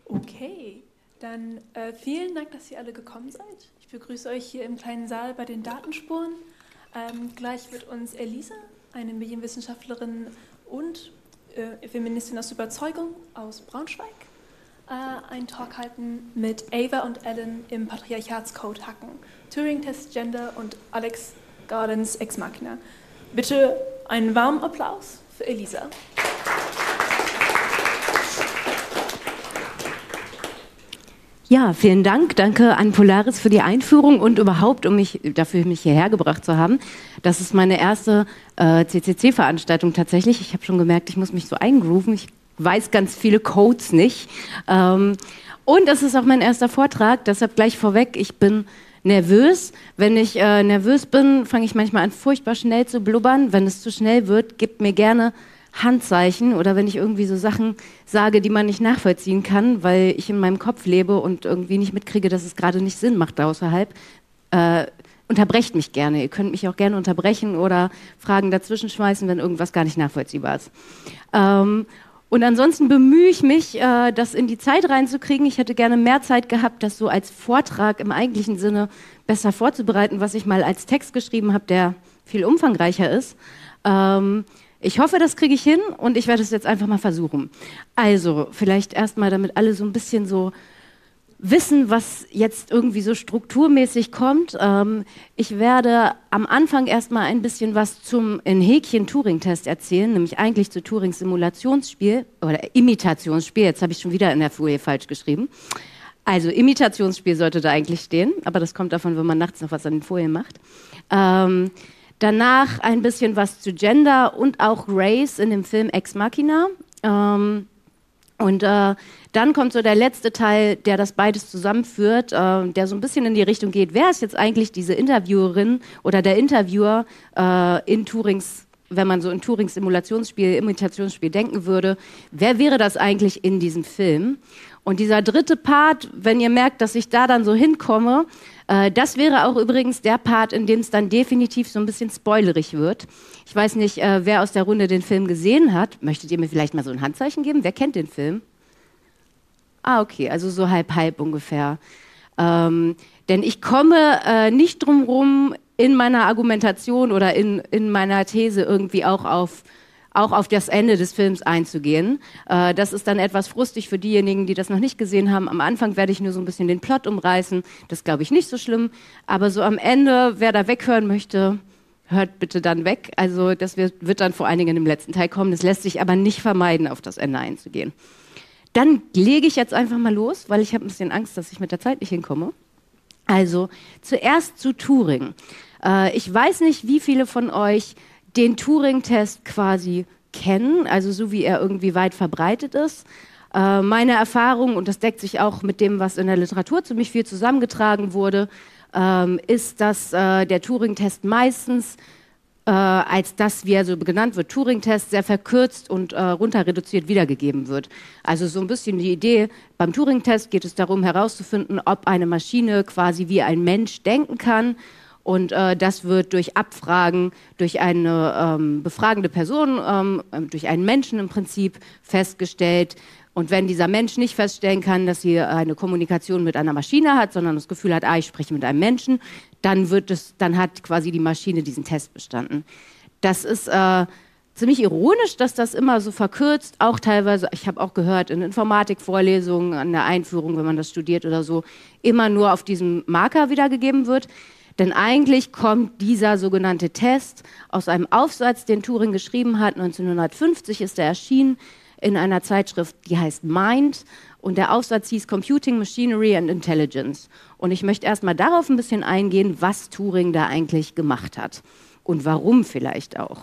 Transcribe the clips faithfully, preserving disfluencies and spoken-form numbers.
Okay, dann äh, vielen Dank, dass ihr alle gekommen seid. Ich begrüße euch hier im kleinen Saal bei den Datenspuren. Ähm, gleich wird uns Elisa, eine Medienwissenschaftlerin und äh, Feministin aus Überzeugung aus Braunschweig, äh, einen Talk halten mit Ava und Ellen im Patriarchatscode hacken, Turing-Test Gender und Alex Gardens Ex Machina. Bitte einen warmen Applaus für Elisa. Ja, vielen Dank. Danke an Polaris für die Einführung und überhaupt, um mich dafür mich hierher gebracht zu haben. Das ist meine erste äh, C C C-Veranstaltung tatsächlich. Ich habe schon gemerkt, ich muss mich so eingrooven. Ich weiß ganz viele Codes nicht. Ähm, und das ist auch mein erster Vortrag. Deshalb gleich vorweg, ich bin nervös. Wenn ich äh, nervös bin, fange ich manchmal an, furchtbar schnell zu blubbern. Wenn es zu schnell wird, gebt mir gerne Handzeichen oder wenn ich irgendwie so Sachen sage, die man nicht nachvollziehen kann, weil ich in meinem Kopf lebe und irgendwie nicht mitkriege, dass es gerade nicht Sinn macht außerhalb, äh, unterbrecht mich gerne. Ihr könnt mich auch gerne unterbrechen oder Fragen dazwischen schmeißen, wenn irgendwas gar nicht nachvollziehbar ist. Ähm, und ansonsten bemühe ich mich, äh, das in die Zeit reinzukriegen. Ich hätte gerne mehr Zeit gehabt, das so als Vortrag im eigentlichen Sinne besser vorzubereiten, was ich mal als Text geschrieben habe, der viel umfangreicher ist. Ähm, Ich hoffe, das kriege ich hin und ich werde es jetzt einfach mal versuchen. Also, vielleicht erstmal, damit alle so ein bisschen so wissen, was jetzt irgendwie so strukturmäßig kommt. Ähm, ich werde am Anfang erstmal ein bisschen was zum in Häkchen Turing-Test erzählen, nämlich eigentlich zu Turings Simulationsspiel oder Imitationsspiel. Jetzt habe ich schon wieder in der Folie falsch geschrieben. Also, Imitationsspiel sollte da eigentlich stehen, aber das kommt davon, wenn man nachts noch was an den Folien macht. Ähm, Danach ein bisschen was zu Gender und auch Race in dem Film Ex Machina. Ähm, und äh, dann kommt so der letzte Teil, der das beides zusammenführt, äh, der so ein bisschen in die Richtung geht, wer ist jetzt eigentlich diese Interviewerin oder der Interviewer äh, in Turings, wenn man so in Turings Simulationsspiel, Imitationsspiel denken würde, wer wäre das eigentlich in diesem Film? Und dieser dritte Part, wenn ihr merkt, dass ich da dann so hinkomme, äh, das wäre auch übrigens der Part, in dem es dann definitiv so ein bisschen spoilerig wird. Ich weiß nicht, äh, wer aus der Runde den Film gesehen hat. Möchtet ihr mir vielleicht mal so ein Handzeichen geben? Wer kennt den Film? Ah, okay, also so halb-halb ungefähr. Ähm, denn ich komme äh, nicht drum rum, in meiner Argumentation oder in, in meiner These irgendwie auch auf auch auf das Ende des Films einzugehen. Äh, das ist dann etwas frustig für diejenigen, die das noch nicht gesehen haben. Am Anfang werde ich nur so ein bisschen den Plot umreißen. Das glaube ich nicht so schlimm. Aber so am Ende, wer da weghören möchte, hört bitte dann weg. Also das wird, wird dann vor allen Dingen im letzten Teil kommen. Das lässt sich aber nicht vermeiden, auf das Ende einzugehen. Dann lege ich jetzt einfach mal los, weil ich habe ein bisschen Angst, dass ich mit der Zeit nicht hinkomme. Also zuerst zu Turing. Äh, ich weiß nicht, wie viele von euch den Turing-Test quasi kennen, also so wie er irgendwie weit verbreitet ist. Äh, meine Erfahrung, und das deckt sich auch mit dem, was in der Literatur ziemlich viel zusammengetragen wurde, ähm, ist, dass äh, der Turing-Test meistens äh, als das, wie er so genannt wird, Turing-Test, sehr verkürzt und äh, runter reduziert wiedergegeben wird. Also so ein bisschen die Idee, beim Turing-Test geht es darum herauszufinden, ob eine Maschine quasi wie ein Mensch denken kann. Und äh, das wird durch Abfragen, durch eine ähm, befragende Person, ähm, durch einen Menschen im Prinzip festgestellt. Und wenn dieser Mensch nicht feststellen kann, dass sie eine Kommunikation mit einer Maschine hat, sondern das Gefühl hat, ah, ich spreche mit einem Menschen, dann wird es, dann hat quasi die Maschine diesen Test bestanden. Das ist äh, ziemlich ironisch, dass das immer so verkürzt, auch teilweise, ich habe auch gehört, in Informatikvorlesungen, an der Einführung, wenn man das studiert oder so, immer nur auf diesem Marker wiedergegeben wird. Denn eigentlich kommt dieser sogenannte Test aus einem Aufsatz, den Turing geschrieben hat. neunzehnhundertfünfzig ist er erschienen in einer Zeitschrift, die heißt Mind. Und der Aufsatz hieß Computing, Machinery and Intelligence. Und ich möchte erstmal darauf ein bisschen eingehen, was Turing da eigentlich gemacht hat. Und warum vielleicht auch.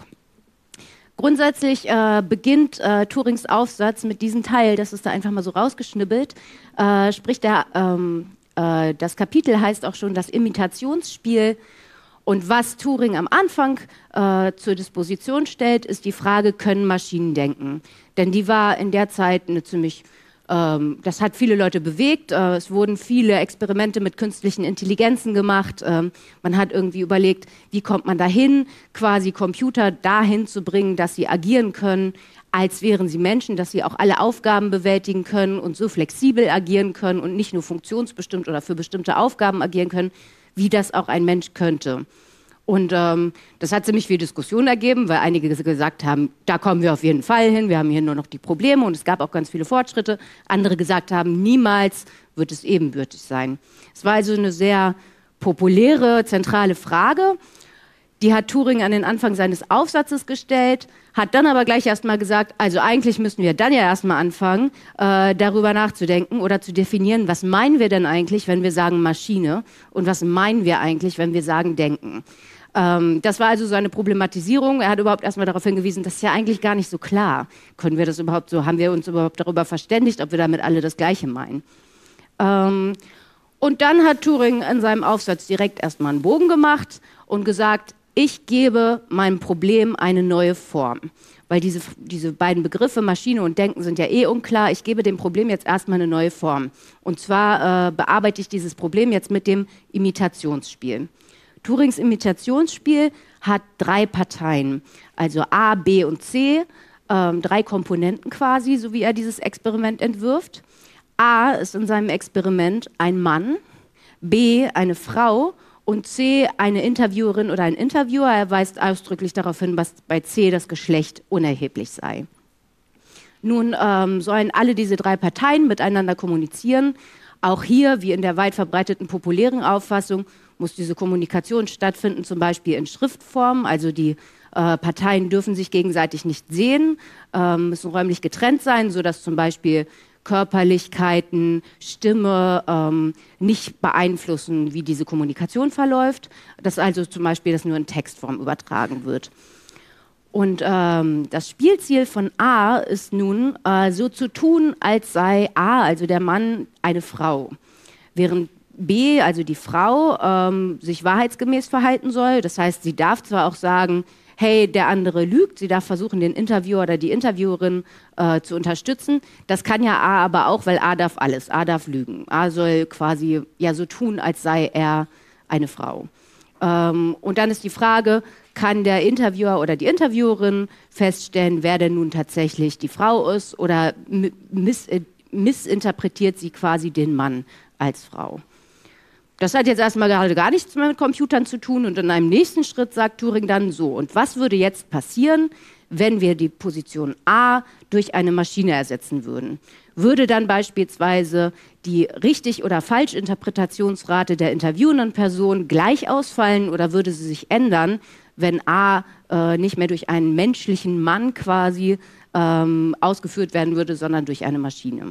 Grundsätzlich äh, beginnt äh, Turings Aufsatz mit diesem Teil, das ist da einfach mal so rausgeschnibbelt, äh, spricht der... Ähm, Das Kapitel heißt auch schon das Imitationsspiel. Und was Turing am Anfang äh, zur Disposition stellt, ist die Frage, können Maschinen denken? Denn die war in der Zeit eine ziemlich, ähm, das hat viele Leute bewegt. Äh, es wurden viele Experimente mit künstlichen Intelligenzen gemacht. Ähm, man hat irgendwie überlegt, wie kommt man dahin, quasi Computer dahin zu bringen, dass sie agieren können, als wären sie Menschen, dass sie auch alle Aufgaben bewältigen können und so flexibel agieren können und nicht nur funktionsbestimmt oder für bestimmte Aufgaben agieren können, wie das auch ein Mensch könnte. Und ähm, das hat ziemlich viel Diskussion ergeben, weil einige gesagt haben, da kommen wir auf jeden Fall hin, wir haben hier nur noch die Probleme und es gab auch ganz viele Fortschritte. Andere gesagt haben, niemals wird es ebenbürtig sein. Es war also eine sehr populäre, zentrale Frage. Die hat Turing an den Anfang seines Aufsatzes gestellt, hat dann aber gleich erstmal gesagt, also eigentlich müssen wir dann ja erstmal anfangen, äh, darüber nachzudenken oder zu definieren, was meinen wir denn eigentlich, wenn wir sagen Maschine und was meinen wir eigentlich, wenn wir sagen Denken. Ähm, das war also so eine Problematisierung. Er hat überhaupt erstmal darauf hingewiesen, das ist ja eigentlich gar nicht so klar. Können wir das überhaupt so, haben wir uns überhaupt darüber verständigt, ob wir damit alle das Gleiche meinen? Ähm, und dann hat Turing in seinem Aufsatz direkt erstmal einen Bogen gemacht und gesagt, ich gebe meinem Problem eine neue Form. Weil diese, diese beiden Begriffe, Maschine und Denken, sind ja eh unklar. Ich gebe dem Problem jetzt erstmal eine neue Form. Und zwar äh, bearbeite ich dieses Problem jetzt mit dem Imitationsspiel. Turings Imitationsspiel hat drei Parteien, also A, B und C, äh, drei Komponenten quasi, so wie er dieses Experiment entwirft. A ist in seinem Experiment ein Mann, B eine Frau und C eine Interviewerin oder ein Interviewer. Er weist ausdrücklich darauf hin, dass bei C das Geschlecht unerheblich sei. Nun ähm, sollen alle diese drei Parteien miteinander kommunizieren. Auch hier, wie in der weit verbreiteten populären Auffassung, muss diese Kommunikation stattfinden, zum Beispiel in Schriftform. Also die äh, Parteien dürfen sich gegenseitig nicht sehen, äh, müssen räumlich getrennt sein, sodass zum Beispiel Körperlichkeiten, Stimme ähm, nicht beeinflussen, wie diese Kommunikation verläuft. Dass also zum Beispiel das nur in Textform übertragen wird. Und ähm, das Spielziel von A ist nun, äh, so zu tun, als sei A, also der Mann, eine Frau. Während B, also die Frau, ähm, sich wahrheitsgemäß verhalten soll. Das heißt, sie darf zwar auch sagen, hey, der andere lügt, sie darf versuchen, den Interviewer oder die Interviewerin äh, zu unterstützen. Das kann ja A aber auch, weil A darf alles, A darf lügen. A soll quasi ja so tun, als sei er eine Frau. Ähm, und dann ist die Frage, kann der Interviewer oder die Interviewerin feststellen, wer denn nun tatsächlich die Frau ist oder miss äh, missinterpretiert sie quasi den Mann als Frau. Das hat jetzt erstmal gerade gar nichts mehr mit Computern zu tun und in einem nächsten Schritt sagt Turing dann so, und was würde jetzt passieren, wenn wir die Position A durch eine Maschine ersetzen würden? Würde dann beispielsweise die Richtig- oder Falschinterpretationsrate der interviewenden Person gleich ausfallen oder würde sie sich ändern, wenn A äh, nicht mehr durch einen menschlichen Mann quasi ähm, ausgeführt werden würde, sondern durch eine Maschine?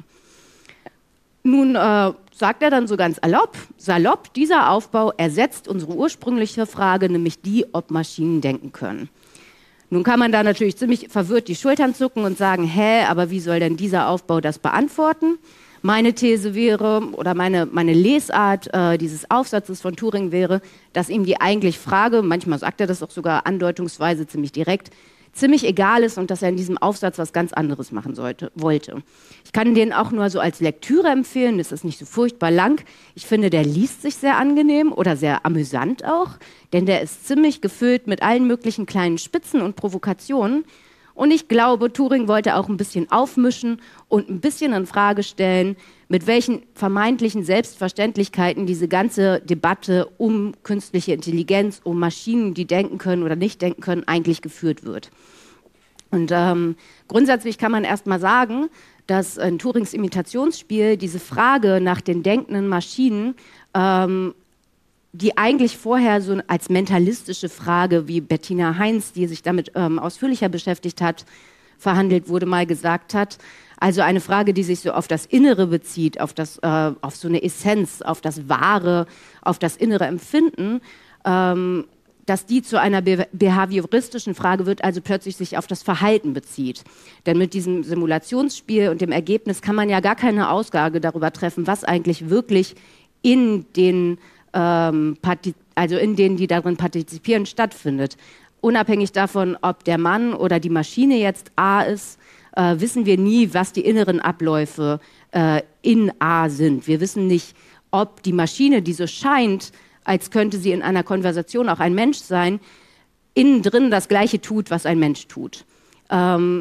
Nun äh, sagt er dann so ganz salopp, salopp, dieser Aufbau ersetzt unsere ursprüngliche Frage, nämlich die, ob Maschinen denken können. Nun kann man da natürlich ziemlich verwirrt die Schultern zucken und sagen, hä, aber wie soll denn dieser Aufbau das beantworten? Meine These wäre, oder meine, meine Lesart äh, dieses Aufsatzes von Turing wäre, dass ihm die eigentliche Frage, manchmal sagt er das auch sogar andeutungsweise ziemlich direkt, ziemlich egal ist und dass er in diesem Aufsatz was ganz anderes machen sollte, wollte. Ich kann den auch nur so als Lektüre empfehlen, das ist nicht so furchtbar lang. Ich finde, der liest sich sehr angenehm oder sehr amüsant auch, denn der ist ziemlich gefüllt mit allen möglichen kleinen Spitzen und Provokationen. Und ich glaube, Turing wollte auch ein bisschen aufmischen und ein bisschen in Frage stellen, mit welchen vermeintlichen Selbstverständlichkeiten diese ganze Debatte um künstliche Intelligenz, um Maschinen, die denken können oder nicht denken können, eigentlich geführt wird. Und ähm, grundsätzlich kann man erst mal sagen, dass in Turings Imitationsspiel diese Frage nach den denkenden Maschinen, ähm, die eigentlich vorher so als mentalistische Frage, wie Bettina Heinz, die sich damit ähm, ausführlicher beschäftigt hat, verhandelt wurde, mal gesagt hat. Also eine Frage, die sich so auf das Innere bezieht, auf, das, äh, auf so eine Essenz, auf das Wahre, auf das innere Empfinden, ähm, dass die zu einer be behavioristischen Frage wird, also plötzlich sich auf das Verhalten bezieht. Denn mit diesem Simulationsspiel und dem Ergebnis kann man ja gar keine Aussage darüber treffen, was eigentlich wirklich in den ähm, also in denen, die darin partizipieren, stattfindet. Unabhängig davon, ob der Mann oder die Maschine jetzt A ist, äh, wissen wir nie, was die inneren Abläufe äh, in A sind. Wir wissen nicht, ob die Maschine, die so scheint, als könnte sie in einer Konversation auch ein Mensch sein, innen drin das Gleiche tut, was ein Mensch tut. Ähm,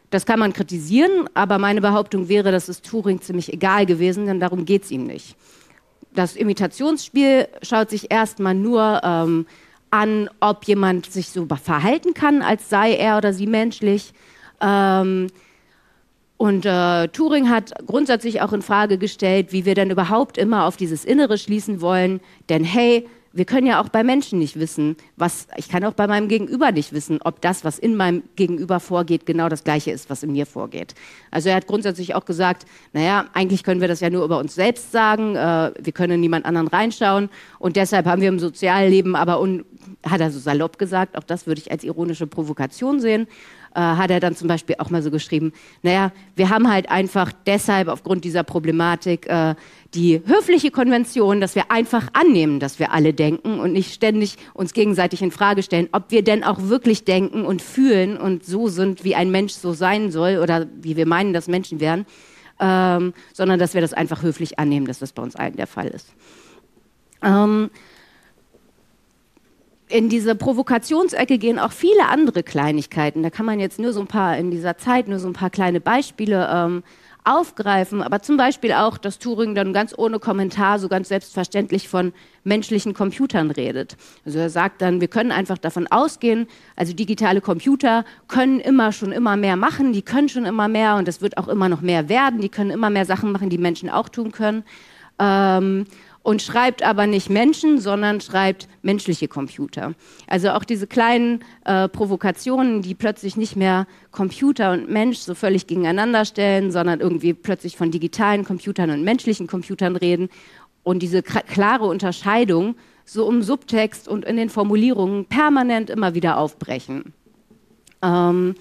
Das kann man kritisieren, aber meine Behauptung wäre, das ist Turing ziemlich egal gewesen, denn darum geht es ihm nicht. Das Imitationsspiel schaut sich erstmal nur ähm, an, ob jemand sich so verhalten kann, als sei er oder sie menschlich. Ähm, und äh, Turing hat grundsätzlich auch in Frage gestellt, wie wir denn überhaupt immer auf dieses Innere schließen wollen. Denn hey, wir können ja auch bei Menschen nicht wissen, was, ich kann auch bei meinem Gegenüber nicht wissen, ob das, was in meinem Gegenüber vorgeht, genau das Gleiche ist, was in mir vorgeht. Also er hat grundsätzlich auch gesagt, naja, eigentlich können wir das ja nur über uns selbst sagen, äh, wir können in niemand anderen reinschauen und deshalb haben wir im Sozialleben aber, un, hat er so salopp gesagt, auch das würde ich als ironische Provokation sehen, äh, hat er dann zum Beispiel auch mal so geschrieben, naja, wir haben halt einfach deshalb aufgrund dieser Problematik äh, die höfliche Konvention, dass wir einfach annehmen, dass wir alle denken und nicht ständig uns gegenseitig in Frage stellen, ob wir denn auch wirklich denken und fühlen und so sind, wie ein Mensch so sein soll oder wie wir meinen, dass Menschen wären, ähm, sondern dass wir das einfach höflich annehmen, dass das bei uns allen der Fall ist. Ähm, in diese Provokationsecke gehen auch viele andere Kleinigkeiten. Da kann man jetzt nur so ein paar, in dieser Zeit nur so ein paar kleine Beispiele ähm, aufgreifen, aber zum Beispiel auch, dass Turing dann ganz ohne Kommentar so ganz selbstverständlich von menschlichen Computern redet. Also er sagt dann, wir können einfach davon ausgehen, also digitale Computer können immer schon immer mehr machen, die können schon immer mehr und es wird auch immer noch mehr werden, die können immer mehr Sachen machen, die Menschen auch tun können. Ähm, und schreibt aber nicht Menschen, sondern schreibt menschliche Computer. Also auch diese kleinen äh, Provokationen, die plötzlich nicht mehr Computer und Mensch so völlig gegeneinander stellen, sondern irgendwie plötzlich von digitalen Computern und menschlichen Computern reden und diese klare Unterscheidung so im Subtext und in den Formulierungen permanent immer wieder aufbrechen. Ähm,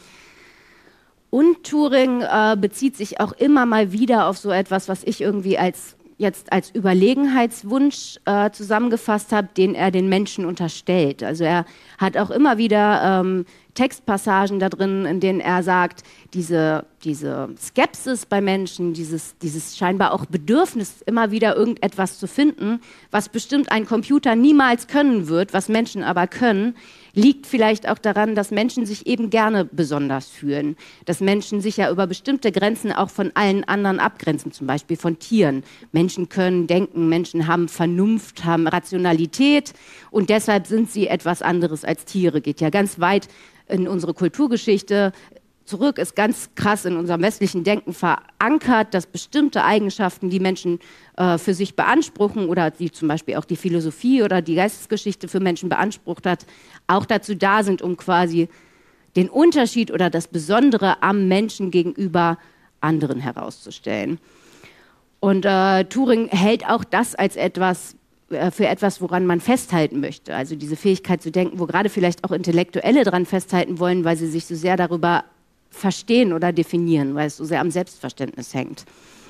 und Turing äh, bezieht sich auch immer mal wieder auf so etwas, was ich irgendwie als jetzt als Überlegenheitswunsch äh, zusammengefasst habe, den er den Menschen unterstellt. Also er hat auch immer wieder ähm, Textpassagen da drin, in denen er sagt, diese, diese Skepsis bei Menschen, dieses, dieses scheinbar auch Bedürfnis, immer wieder irgendetwas zu finden, was bestimmt ein Computer niemals können wird, was Menschen aber können, liegt vielleicht auch daran, dass Menschen sich eben gerne besonders fühlen. Dass Menschen sich ja über bestimmte Grenzen auch von allen anderen abgrenzen, zum Beispiel von Tieren. Menschen können denken, Menschen haben Vernunft, haben Rationalität und deshalb sind sie etwas anderes als Tiere. Geht ja ganz weit in unsere Kulturgeschichte zurück, ist ganz krass in unserem westlichen Denken verankert, dass bestimmte Eigenschaften, die Menschen äh, für sich beanspruchen oder die zum Beispiel auch die Philosophie oder die Geistesgeschichte für Menschen beansprucht hat, auch dazu da sind, um quasi den Unterschied oder das Besondere am Menschen gegenüber anderen herauszustellen. Und äh, Turing hält auch das als etwas äh, für etwas, woran man festhalten möchte. Also diese Fähigkeit zu denken, wo gerade vielleicht auch Intellektuelle dran festhalten wollen, weil sie sich so sehr darüber verstehen oder definieren, weil es so sehr am Selbstverständnis hängt.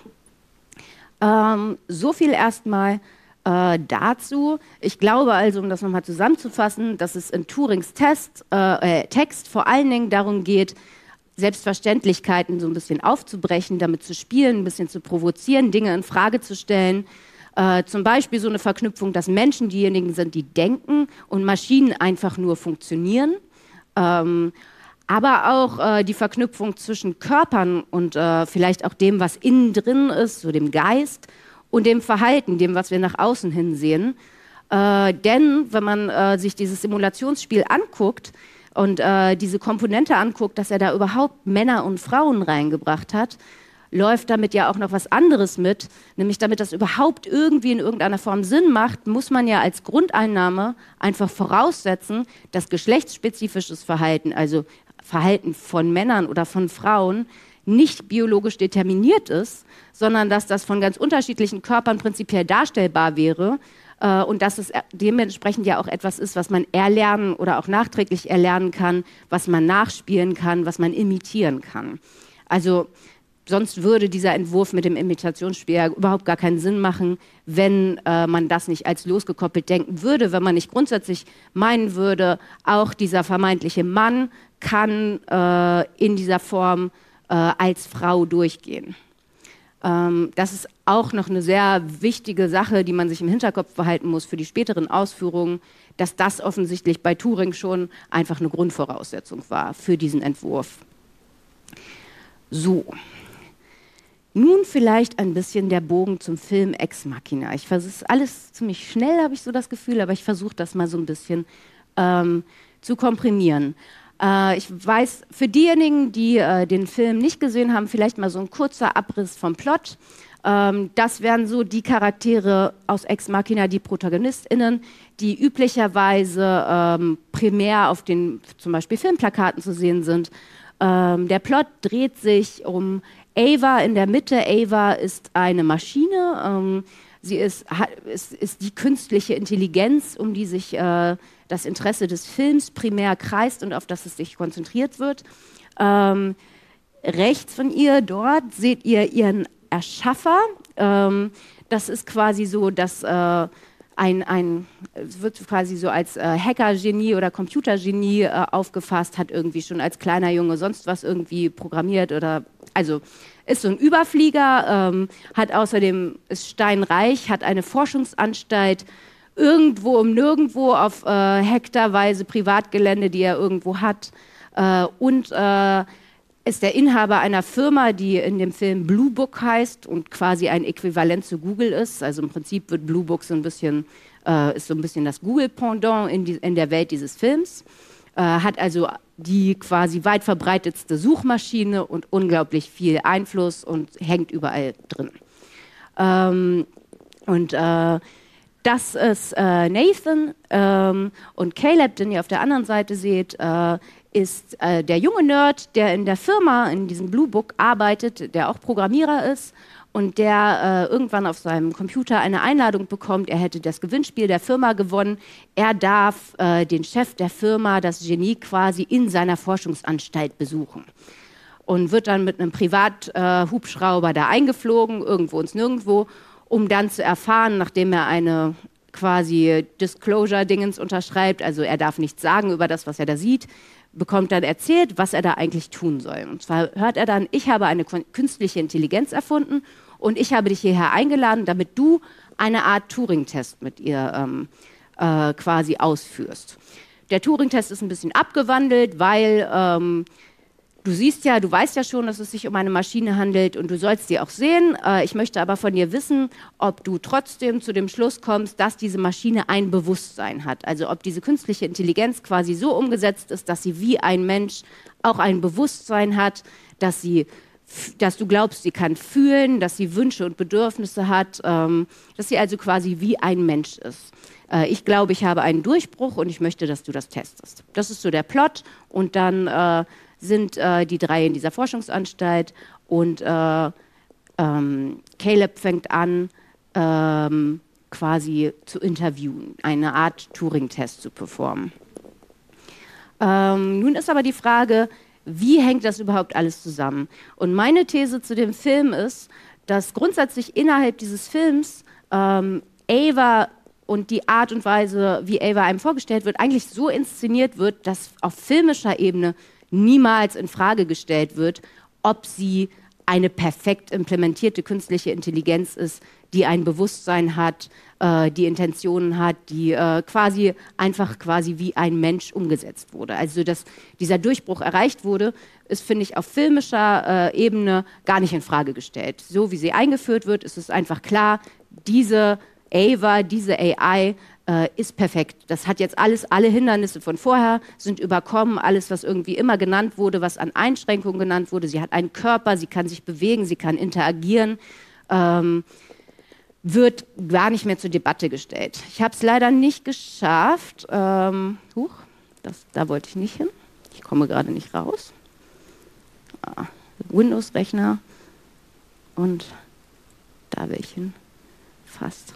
Ähm, so viel erstmal äh, dazu. Ich glaube also, um das nochmal zusammenzufassen, dass es in Turings Test, äh, Text vor allen Dingen darum geht, Selbstverständlichkeiten so ein bisschen aufzubrechen, damit zu spielen, ein bisschen zu provozieren, Dinge in Frage zu stellen. Äh, zum Beispiel so eine Verknüpfung, dass Menschen diejenigen sind, die denken und Maschinen einfach nur funktionieren. Ähm, Aber auch äh, die Verknüpfung zwischen Körpern und äh, vielleicht auch dem, was innen drin ist, so dem Geist, und dem Verhalten, dem, was wir nach außen hin sehen. Äh, denn wenn man äh, sich dieses Simulationsspiel anguckt und äh, diese Komponente anguckt, dass er da überhaupt Männer und Frauen reingebracht hat, läuft damit ja auch noch was anderes mit, nämlich damit das überhaupt irgendwie in irgendeiner Form Sinn macht, muss man ja als Grundeinnahme einfach voraussetzen, dass geschlechtsspezifisches Verhalten, also Verhalten von Männern oder von Frauen, nicht biologisch determiniert ist, sondern dass das von ganz unterschiedlichen Körpern prinzipiell darstellbar wäre äh, und dass es dementsprechend ja auch etwas ist, was man erlernen oder auch nachträglich erlernen kann, was man nachspielen kann, was man imitieren kann. Also sonst würde dieser Entwurf mit dem Imitationsspiel ja überhaupt gar keinen Sinn machen, wenn äh, man das nicht als losgekoppelt denken würde, wenn man nicht grundsätzlich meinen würde, auch dieser vermeintliche Mann kann äh, in dieser Form äh, als Frau durchgehen. Ähm, das ist auch noch eine sehr wichtige Sache, die man sich im Hinterkopf behalten muss für die späteren Ausführungen, dass das offensichtlich bei Turing schon einfach eine Grundvoraussetzung war für diesen Entwurf. So. Nun vielleicht ein bisschen der Bogen zum Film Ex Machina. Ich versuche alles ziemlich schnell, habe ich so das Gefühl, aber ich versuche das mal so ein bisschen ähm, zu komprimieren. Äh, ich weiß, für diejenigen, die äh, den Film nicht gesehen haben, vielleicht mal so ein kurzer Abriss vom Plot. Ähm, das wären so die Charaktere aus Ex Machina, die ProtagonistInnen, die üblicherweise ähm, primär auf den zum Beispiel Filmplakaten zu sehen sind. Ähm, der Plot dreht sich um Ava in der Mitte. Ava ist eine Maschine. Ähm, sie ist, hat, ist, ist die künstliche Intelligenz, um die sich äh, das Interesse des Films primär kreist und auf das es sich konzentriert wird. Ähm, rechts von ihr dort seht ihr ihren Erschaffer. Ähm, das ist quasi so, dass äh, ein, ein, es wird quasi so als äh, Hacker-Genie oder Computergenie äh, aufgefasst, hat irgendwie schon als kleiner Junge sonst was irgendwie programmiert oder, also ist so ein Überflieger, ähm, hat außerdem, ist steinreich, hat eine Forschungsanstalt irgendwo um nirgendwo auf äh, hektarweise Privatgelände, die er irgendwo hat, äh, und äh, ist der Inhaber einer Firma, die in dem Film Blue Book heißt und quasi ein Äquivalent zu Google ist. Also im Prinzip wird Blue Book so ein bisschen, äh, ist so ein bisschen das Google-Pendant in, die, in der Welt dieses Films. Äh, hat also die quasi weit verbreitetste Suchmaschine und unglaublich viel Einfluss und hängt überall drin. Ähm, und äh, das ist äh, Nathan ähm, und Caleb, den ihr auf der anderen Seite seht, äh, ist äh, der junge Nerd, der in der Firma, in diesem Blue Book arbeitet, der auch Programmierer ist und der äh, irgendwann auf seinem Computer eine Einladung bekommt, er hätte das Gewinnspiel der Firma gewonnen, er darf äh, den Chef der Firma, das Genie quasi in seiner Forschungsanstalt besuchen und wird dann mit einem Privathubschrauber äh, da eingeflogen, irgendwo ins Nirgendwo, um dann zu erfahren, nachdem er eine quasi Disclosure-Dingens unterschreibt, also er darf nichts sagen über das, was er da sieht, bekommt dann erzählt, was er da eigentlich tun soll. Und zwar hört er dann, ich habe eine künstliche Intelligenz erfunden und ich habe dich hierher eingeladen, damit du eine Art Turing-Test mit ihr ähm, äh, quasi ausführst. Der Turing-Test ist ein bisschen abgewandelt, weil ähm, du siehst ja, du weißt ja schon, dass es sich um eine Maschine handelt und du sollst sie auch sehen. Äh, ich möchte aber von dir wissen, ob du trotzdem zu dem Schluss kommst, dass diese Maschine ein Bewusstsein hat. Also ob diese künstliche Intelligenz quasi so umgesetzt ist, dass sie wie ein Mensch auch ein Bewusstsein hat, dass sie, dass du glaubst, sie kann fühlen, dass sie Wünsche und Bedürfnisse hat, ähm, dass sie also quasi wie ein Mensch ist. Äh, ich glaube, ich habe einen Durchbruch und ich möchte, dass du das testest. Das ist so der Plot und dann äh, sind äh, die drei in dieser Forschungsanstalt und äh, ähm, Caleb fängt an, ähm, quasi zu interviewen, eine Art Turing-Test zu performen. Ähm, nun ist aber die Frage, wie hängt das überhaupt alles zusammen? Und meine These zu dem Film ist, dass grundsätzlich innerhalb dieses Films ähm, Ava und die Art und Weise, wie Ava einem vorgestellt wird, eigentlich so inszeniert wird, dass auf filmischer Ebene niemals in Frage gestellt wird, ob sie eine perfekt implementierte künstliche Intelligenz ist, die ein Bewusstsein hat, äh, die Intentionen hat, die äh, quasi einfach quasi wie ein Mensch umgesetzt wurde. Also dass dieser Durchbruch erreicht wurde, ist, finde ich, auf filmischer äh, Ebene gar nicht in Frage gestellt. So wie sie eingeführt wird, ist es einfach klar, diese Ava, diese A I äh, ist perfekt. Das hat jetzt alles, alle Hindernisse von vorher sind überkommen, alles, was irgendwie immer genannt wurde, was an Einschränkungen genannt wurde. Sie hat einen Körper, sie kann sich bewegen, sie kann interagieren, ähm, wird gar nicht mehr zur Debatte gestellt. Ich habe es leider nicht geschafft. Ähm, huch, das, da wollte ich nicht hin. Ich komme gerade nicht raus. Ah, Windows-Rechner und da will ich hin. Fast.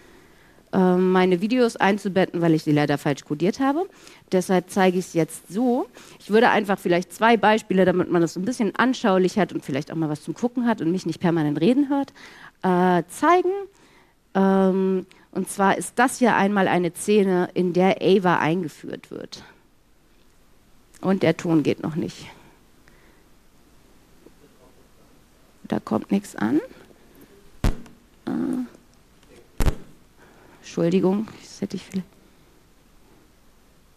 Meine Videos einzubetten, weil ich sie leider falsch codiert habe. Deshalb zeige ich es jetzt so. Ich würde einfach vielleicht zwei Beispiele, damit man das so ein bisschen anschaulich hat und vielleicht auch mal was zum Gucken hat und mich nicht permanent reden hört, äh, zeigen. Ähm, und zwar ist das hier einmal eine Szene, in der Ava eingeführt wird. Und der Ton geht noch nicht. Da kommt nichts an. Äh, Entschuldigung, das hätte ich vielleicht.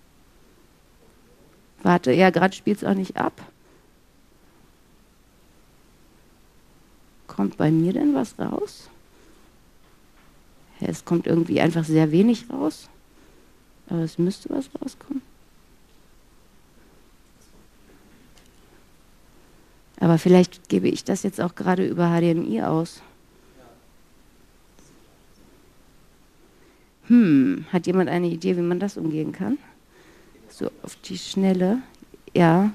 Warte, ja, gerade spielt es auch nicht ab. Kommt bei mir denn was raus? Es kommt irgendwie einfach sehr wenig raus. Aber es müsste was rauskommen. Aber vielleicht gebe ich das jetzt auch gerade über H D M I aus. Hm, hat jemand eine Idee, wie man das umgehen kann? So auf die Schnelle. Ja.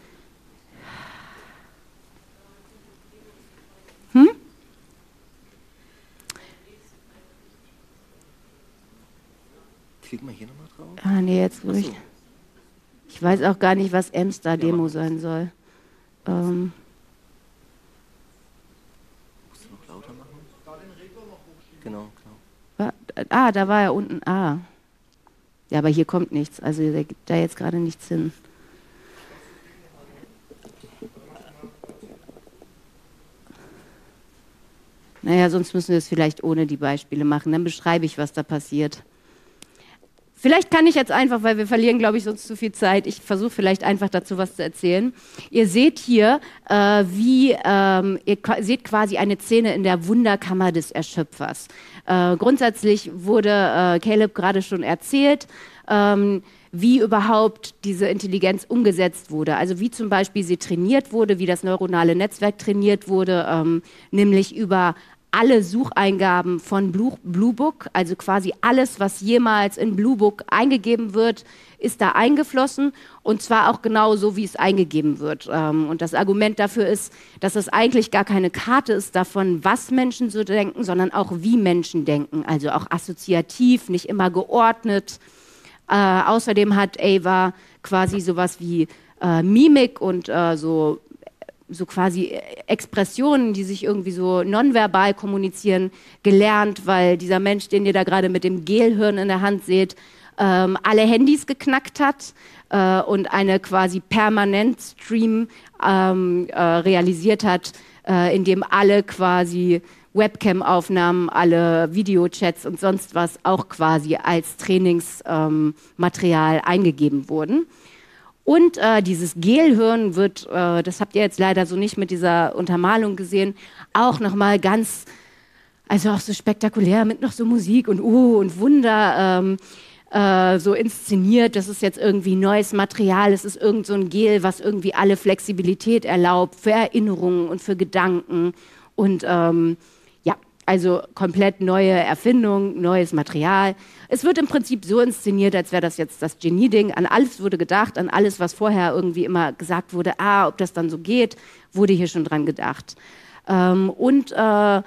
Hm? Klick mal hier nochmal drauf. Ah, nee, jetzt wo ich. Ich weiß auch gar nicht, was Amstar-Demo sein soll. Ähm. Musst du noch lauter machen? Genau, genau. Ah, da war er unten. Ah. Ja, aber hier kommt nichts. Also der gibt da jetzt gerade nichts hin. Naja, sonst müssen wir es vielleicht ohne die Beispiele machen. Dann beschreibe ich, was da passiert. Vielleicht kann ich jetzt einfach, weil wir verlieren, glaube ich, sonst zu viel Zeit. Ich versuche vielleicht einfach dazu was zu erzählen. Ihr seht hier, äh, wie, ähm, ihr seht quasi eine Szene in der Wunderkammer des Erschöpfers. Äh, grundsätzlich wurde äh, Caleb gerade schon erzählt, ähm, wie überhaupt diese Intelligenz umgesetzt wurde. Also wie zum Beispiel sie trainiert wurde, wie das neuronale Netzwerk trainiert wurde, ähm, nämlich über alle Sucheingaben von Blue, Bluebook, also quasi alles, was jemals in Bluebook eingegeben wird, ist da eingeflossen und zwar auch genau so, wie es eingegeben wird. Und das Argument dafür ist, dass es eigentlich gar keine Karte ist davon, was Menschen so denken, sondern auch wie Menschen denken, also auch assoziativ, nicht immer geordnet. Äh, außerdem hat Ava quasi sowas wie äh, Mimik und äh, so so quasi Expressionen, die sich irgendwie so nonverbal kommunizieren, gelernt, weil dieser Mensch, den ihr da gerade mit dem Gelhirn in der Hand seht, ähm, alle Handys geknackt hat äh, und eine quasi Permanent-Stream ähm, äh, realisiert hat, äh, in dem alle quasi Webcam-Aufnahmen, alle Videochats und sonst was auch quasi als Trainingsmaterial ähm, eingegeben wurden. Und äh, dieses Gelhirn wird, äh, das habt ihr jetzt leider so nicht mit dieser Untermalung gesehen, auch nochmal ganz, also auch so spektakulär mit noch so Musik und uh und Wunder ähm, äh, so inszeniert. Das ist jetzt irgendwie neues Material, es ist irgend so ein Gel, was irgendwie alle Flexibilität erlaubt für Erinnerungen und für Gedanken und ähm, also komplett neue Erfindung, neues Material. Es wird im Prinzip so inszeniert, als wäre das jetzt das Genie-Ding. An alles wurde gedacht, an alles, was vorher irgendwie immer gesagt wurde, ah, ob das dann so geht, wurde hier schon dran gedacht. Ähm, und äh,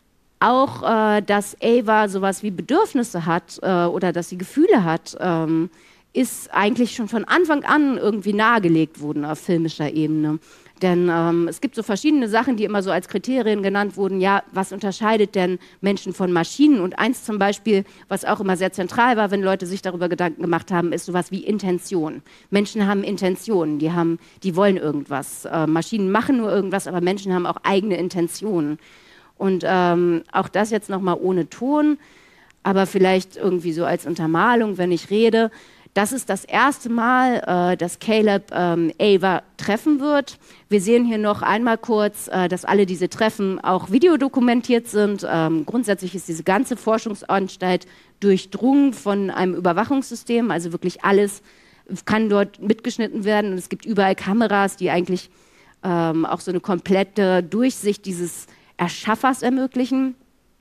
auch, äh, dass Ava sowas wie Bedürfnisse hat äh, oder dass sie Gefühle hat, ähm, ist eigentlich schon von Anfang an irgendwie nahegelegt worden auf filmischer Ebene. Denn ähm, es gibt so verschiedene Sachen, die immer so als Kriterien genannt wurden. Ja, was unterscheidet denn Menschen von Maschinen? Und eins zum Beispiel, was auch immer sehr zentral war, wenn Leute sich darüber Gedanken gemacht haben, ist sowas wie Intention. Menschen haben Intentionen, die, haben, die wollen irgendwas. Äh, Maschinen machen nur irgendwas, aber Menschen haben auch eigene Intentionen. Und ähm, auch das jetzt nochmal ohne Ton, aber vielleicht irgendwie so als Untermalung, wenn ich rede. Das ist das erste Mal, äh, dass Caleb ähm, Ava treffen wird. Wir sehen hier noch einmal kurz, äh, dass alle diese Treffen auch videodokumentiert sind. Ähm, grundsätzlich ist diese ganze Forschungsanstalt durchdrungen von einem Überwachungssystem, also wirklich alles kann dort mitgeschnitten werden. Und es gibt überall Kameras, die eigentlich ähm, auch so eine komplette Durchsicht dieses Erschaffers ermöglichen.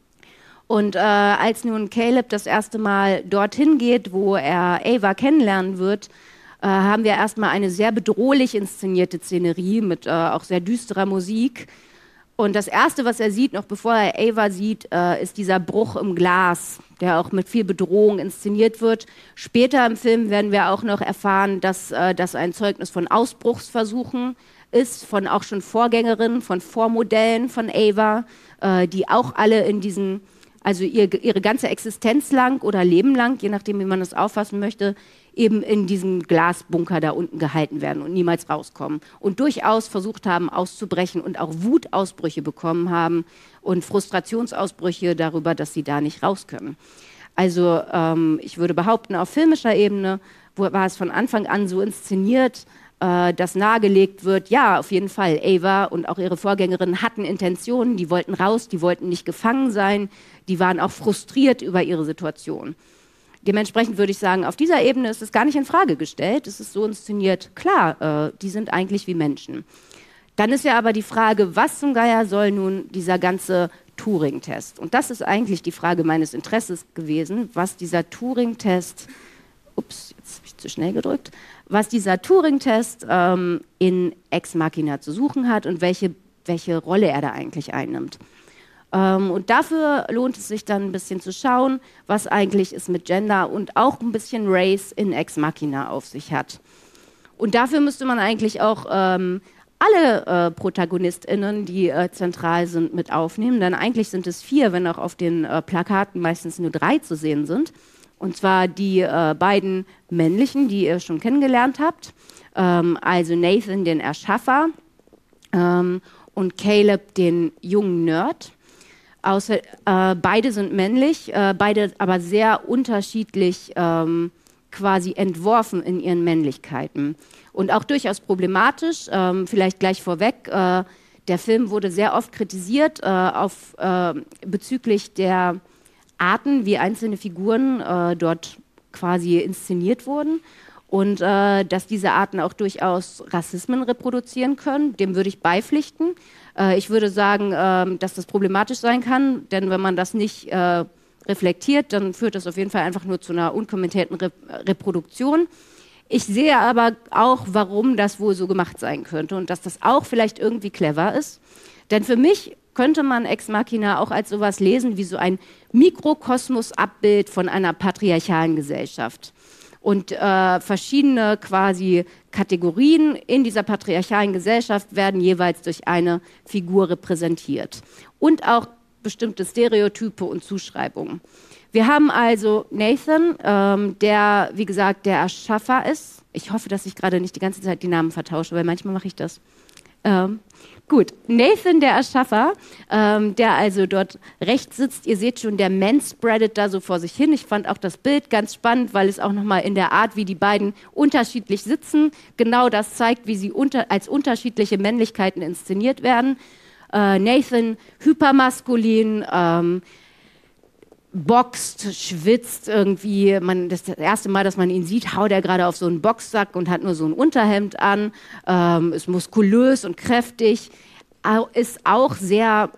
Und äh, als nun Caleb das erste Mal dorthin geht, wo er Ava kennenlernen wird, äh, haben wir erstmal eine sehr bedrohlich inszenierte Szenerie mit äh, auch sehr düsterer Musik. Und das Erste, was er sieht, noch bevor er Ava sieht, äh, ist dieser Bruch im Glas, der auch mit viel Bedrohung inszeniert wird. Später im Film werden wir auch noch erfahren, dass äh, das ein Zeugnis von Ausbruchsversuchen ist, von auch schon Vorgängerinnen, von Vormodellen von Ava, äh, die auch alle in diesen... also ihr, ihre ganze Existenz lang oder Leben lang, je nachdem, wie man das auffassen möchte, eben in diesem Glasbunker da unten gehalten werden und niemals rauskommen. Und durchaus versucht haben, auszubrechen und auch Wutausbrüche bekommen haben und Frustrationsausbrüche darüber, dass sie da nicht raus können. Also ähm, ich würde behaupten, auf filmischer Ebene war es von Anfang an so inszeniert, äh, dass nahegelegt wird, ja, auf jeden Fall, Ava und auch ihre Vorgängerin hatten Intentionen, die wollten raus, die wollten nicht gefangen sein, die waren auch frustriert über ihre Situation. Dementsprechend würde ich sagen, auf dieser Ebene ist es gar nicht in Frage gestellt, es ist so inszeniert, klar, äh, die sind eigentlich wie Menschen. Dann ist ja aber die Frage, was zum Geier soll nun dieser ganze Turing-Test? Und das ist eigentlich die Frage meines Interesses gewesen, was dieser Turing-Test, ups, jetzt habe ich zu schnell gedrückt, was dieser Turing-Test ähm, in Ex Machina zu suchen hat und welche, welche Rolle er da eigentlich einnimmt. Ähm, und dafür lohnt es sich dann ein bisschen zu schauen, was eigentlich es mit Gender und auch ein bisschen Race in Ex Machina auf sich hat. Und dafür müsste man eigentlich auch ähm, alle äh, ProtagonistInnen, die äh, zentral sind, mit aufnehmen, denn eigentlich sind es vier, wenn auch auf den äh, Plakaten meistens nur drei zu sehen sind. Und zwar die äh, beiden männlichen, die ihr schon kennengelernt habt, ähm, also Nathan, den Erschaffer, ähm, und Caleb, den jungen Nerd. Außer, äh, beide sind männlich, äh, beide aber sehr unterschiedlich ähm, quasi entworfen in ihren Männlichkeiten. Und auch durchaus problematisch, ähm, vielleicht gleich vorweg, äh, der Film wurde sehr oft kritisiert äh, auf, äh, bezüglich der Arten, wie einzelne Figuren äh, dort quasi inszeniert wurden und äh, dass diese Arten auch durchaus Rassismen reproduzieren können, dem würde ich beipflichten. Äh, ich würde sagen, äh, dass das problematisch sein kann, denn wenn man das nicht äh, reflektiert, dann führt das auf jeden Fall einfach nur zu einer unkommentierten Re Reproduktion. Ich sehe aber auch, warum das wohl so gemacht sein könnte und dass das auch vielleicht irgendwie clever ist. Denn für mich könnte man Ex Machina auch als sowas lesen wie so ein Mikrokosmos-Abbild von einer patriarchalen Gesellschaft. Und äh, verschiedene quasi Kategorien in dieser patriarchalen Gesellschaft werden jeweils durch eine Figur repräsentiert. Und auch bestimmte Stereotype und Zuschreibungen. Wir haben also Nathan, ähm, der, wie gesagt, der Erschaffer ist. Ich hoffe, dass ich gerade nicht die ganze Zeit die Namen vertausche, weil manchmal mache ich das. Ähm, gut, Nathan, der Erschaffer, ähm, der also dort rechts sitzt. Ihr seht schon, der manspreadet da so vor sich hin. Ich fand auch das Bild ganz spannend, weil es auch nochmal in der Art, wie die beiden unterschiedlich sitzen, genau das zeigt, wie sie unter, als unterschiedliche Männlichkeiten inszeniert werden. Äh, Nathan, hypermaskulin, ähm, boxt, schwitzt irgendwie. Man, das ist das erste Mal, dass man ihn sieht, haut er gerade auf so einen Boxsack und hat nur so ein Unterhemd an. Ähm, ist muskulös und kräftig. Ist auch sehr,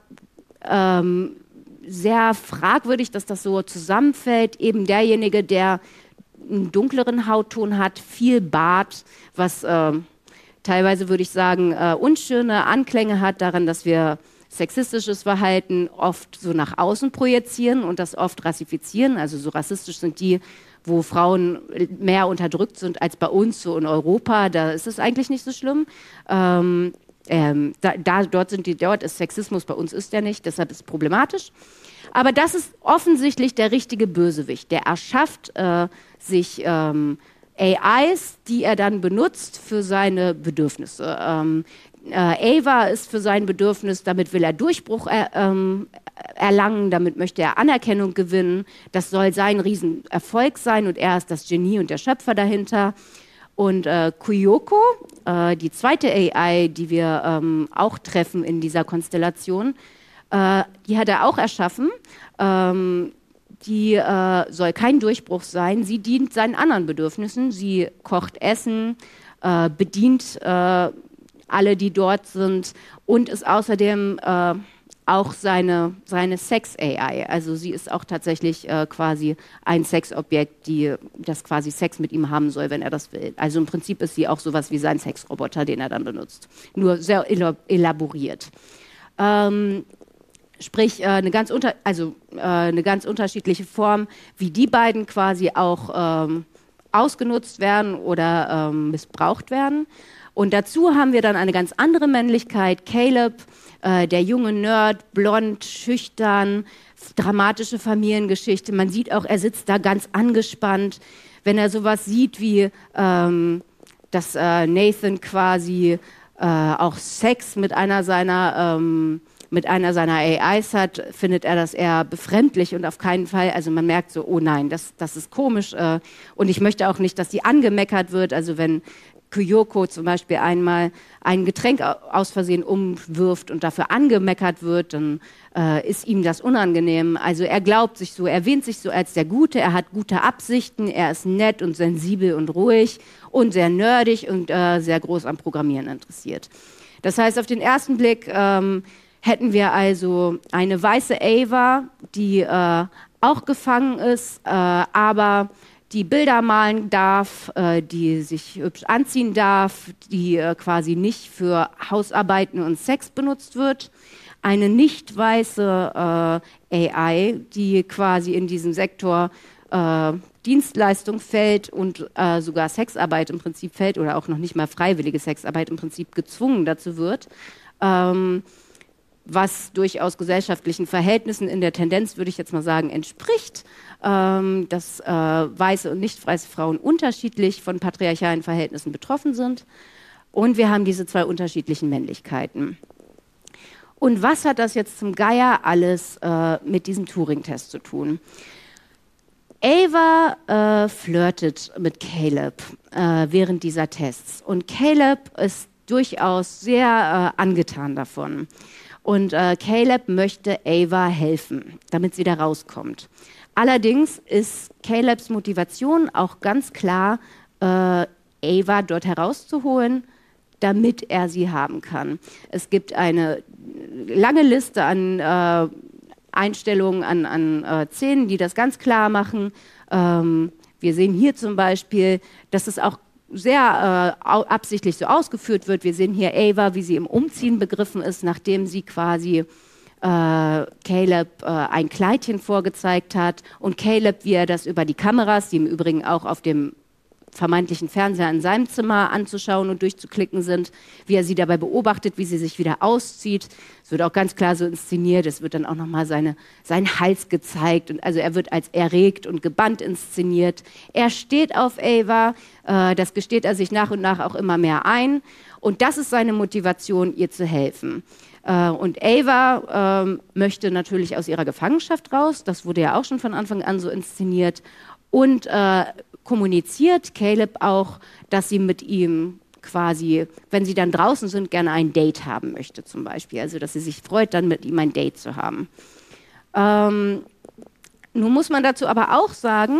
ähm, sehr fragwürdig, dass das so zusammenfällt. Eben derjenige, der einen dunkleren Hautton hat, viel Bart, was äh, teilweise, würde ich sagen, äh, unschöne Anklänge hat daran, dass wir sexistisches Verhalten oft so nach außen projizieren und das oft rassifizieren. Also so rassistisch sind die, wo Frauen mehr unterdrückt sind als bei uns, so in Europa. Da ist es eigentlich nicht so schlimm. Ähm, ähm, da, da, dort, sind die, dort ist Sexismus, bei uns ist der nicht, deshalb ist es problematisch. Aber das ist offensichtlich der richtige Bösewicht. Der erschafft äh, sich ähm, A Is, die er dann benutzt für seine Bedürfnisse. Ähm, Äh, Ava ist für sein Bedürfnis, damit will er Durchbruch er, ähm, erlangen, damit möchte er Anerkennung gewinnen. Das soll sein Riesenerfolg sein und er ist das Genie und der Schöpfer dahinter. Und äh, Kyoko, äh, die zweite A I, die wir ähm, auch treffen in dieser Konstellation, äh, die hat er auch erschaffen. Ähm, die äh, soll kein Durchbruch sein. Sie dient seinen anderen Bedürfnissen. Sie kocht Essen, äh, bedient äh, alle, die dort sind und ist außerdem äh, auch seine, seine Sex-A I. Also sie ist auch tatsächlich äh, quasi ein Sexobjekt, die das quasi Sex mit ihm haben soll, wenn er das will. Also im Prinzip ist sie auch sowas wie sein Sexroboter, den er dann benutzt. Nur sehr elaboriert. Ähm, sprich, äh, eine, ganz unter, also, äh, eine ganz unterschiedliche Form, wie die beiden quasi auch ähm, ausgenutzt werden oder ähm, missbraucht werden. Und dazu haben wir dann eine ganz andere Männlichkeit, Caleb, äh, der junge Nerd, blond, schüchtern, dramatische Familiengeschichte. Man sieht auch, er sitzt da ganz angespannt. Wenn er sowas sieht wie, ähm, dass äh, Nathan quasi äh, auch Sex mit einer seiner, ähm, mit einer seiner A Is hat, findet er das eher befremdlich und auf keinen Fall, also man merkt so, oh nein, das, das ist komisch äh, und ich möchte auch nicht, dass die angemeckert wird, also wenn Kyoko zum Beispiel einmal ein Getränk aus Versehen umwirft und dafür angemeckert wird, dann äh, ist ihm das unangenehm. Also er glaubt sich so, er wähnt sich so als der Gute, er hat gute Absichten, er ist nett und sensibel und ruhig und sehr nerdig und äh, sehr groß am Programmieren interessiert. Das heißt, auf den ersten Blick ähm, hätten wir also eine weiße Ava, die äh, auch gefangen ist, äh, aber die Bilder malen darf, äh, die sich hübsch anziehen darf, die äh, quasi nicht für Hausarbeiten und Sex benutzt wird. Eine nicht weiße äh, A I, die quasi in diesem Sektor äh, Dienstleistung fällt und äh, sogar Sexarbeit im Prinzip fällt oder auch noch nicht mal freiwillige Sexarbeit im Prinzip gezwungen dazu wird. Ähm, was durchaus gesellschaftlichen Verhältnissen in der Tendenz, würde ich jetzt mal sagen, entspricht, ähm, dass äh, weiße und nicht weiße Frauen unterschiedlich von patriarchalen Verhältnissen betroffen sind. Und wir haben diese zwei unterschiedlichen Männlichkeiten. Und was hat das jetzt zum Geier alles äh, mit diesem Turing-Test zu tun? Ava äh, flirtet mit Caleb äh, während dieser Tests. Und Caleb ist durchaus sehr äh, angetan davon. Und äh, Caleb möchte Ava helfen, damit sie da rauskommt. Allerdings ist Calebs Motivation auch ganz klar, äh, Ava dort herauszuholen, damit er sie haben kann. Es gibt eine lange Liste an äh, Einstellungen, an, an äh, Szenen, die das ganz klar machen. Ähm, wir sehen hier zum Beispiel, dass es auch sehr äh, absichtlich so ausgeführt wird. Wir sehen hier Ava, wie sie im Umziehen begriffen ist, nachdem sie quasi äh, Caleb äh, ein Kleidchen vorgezeigt hat und Caleb, wie er das über die Kameras, die im Übrigen auch auf dem vermeintlichen Fernseher in seinem Zimmer anzuschauen und durchzuklicken sind, wie er sie dabei beobachtet, wie sie sich wieder auszieht. Es wird auch ganz klar so inszeniert, es wird dann auch nochmal seine, sein Hals gezeigt. Und also er wird als erregt und gebannt inszeniert. Er steht auf Ava, äh, das gesteht er sich nach und nach auch immer mehr ein. Und das ist seine Motivation, ihr zu helfen. Äh, und Ava äh, möchte natürlich aus ihrer Gefangenschaft raus, das wurde ja auch schon von Anfang an so inszeniert. Und äh, kommuniziert Caleb auch, dass sie mit ihm quasi, wenn sie dann draußen sind, gerne ein Date haben möchte zum Beispiel. Also dass sie sich freut, dann mit ihm ein Date zu haben. Ähm, nun muss man dazu aber auch sagen,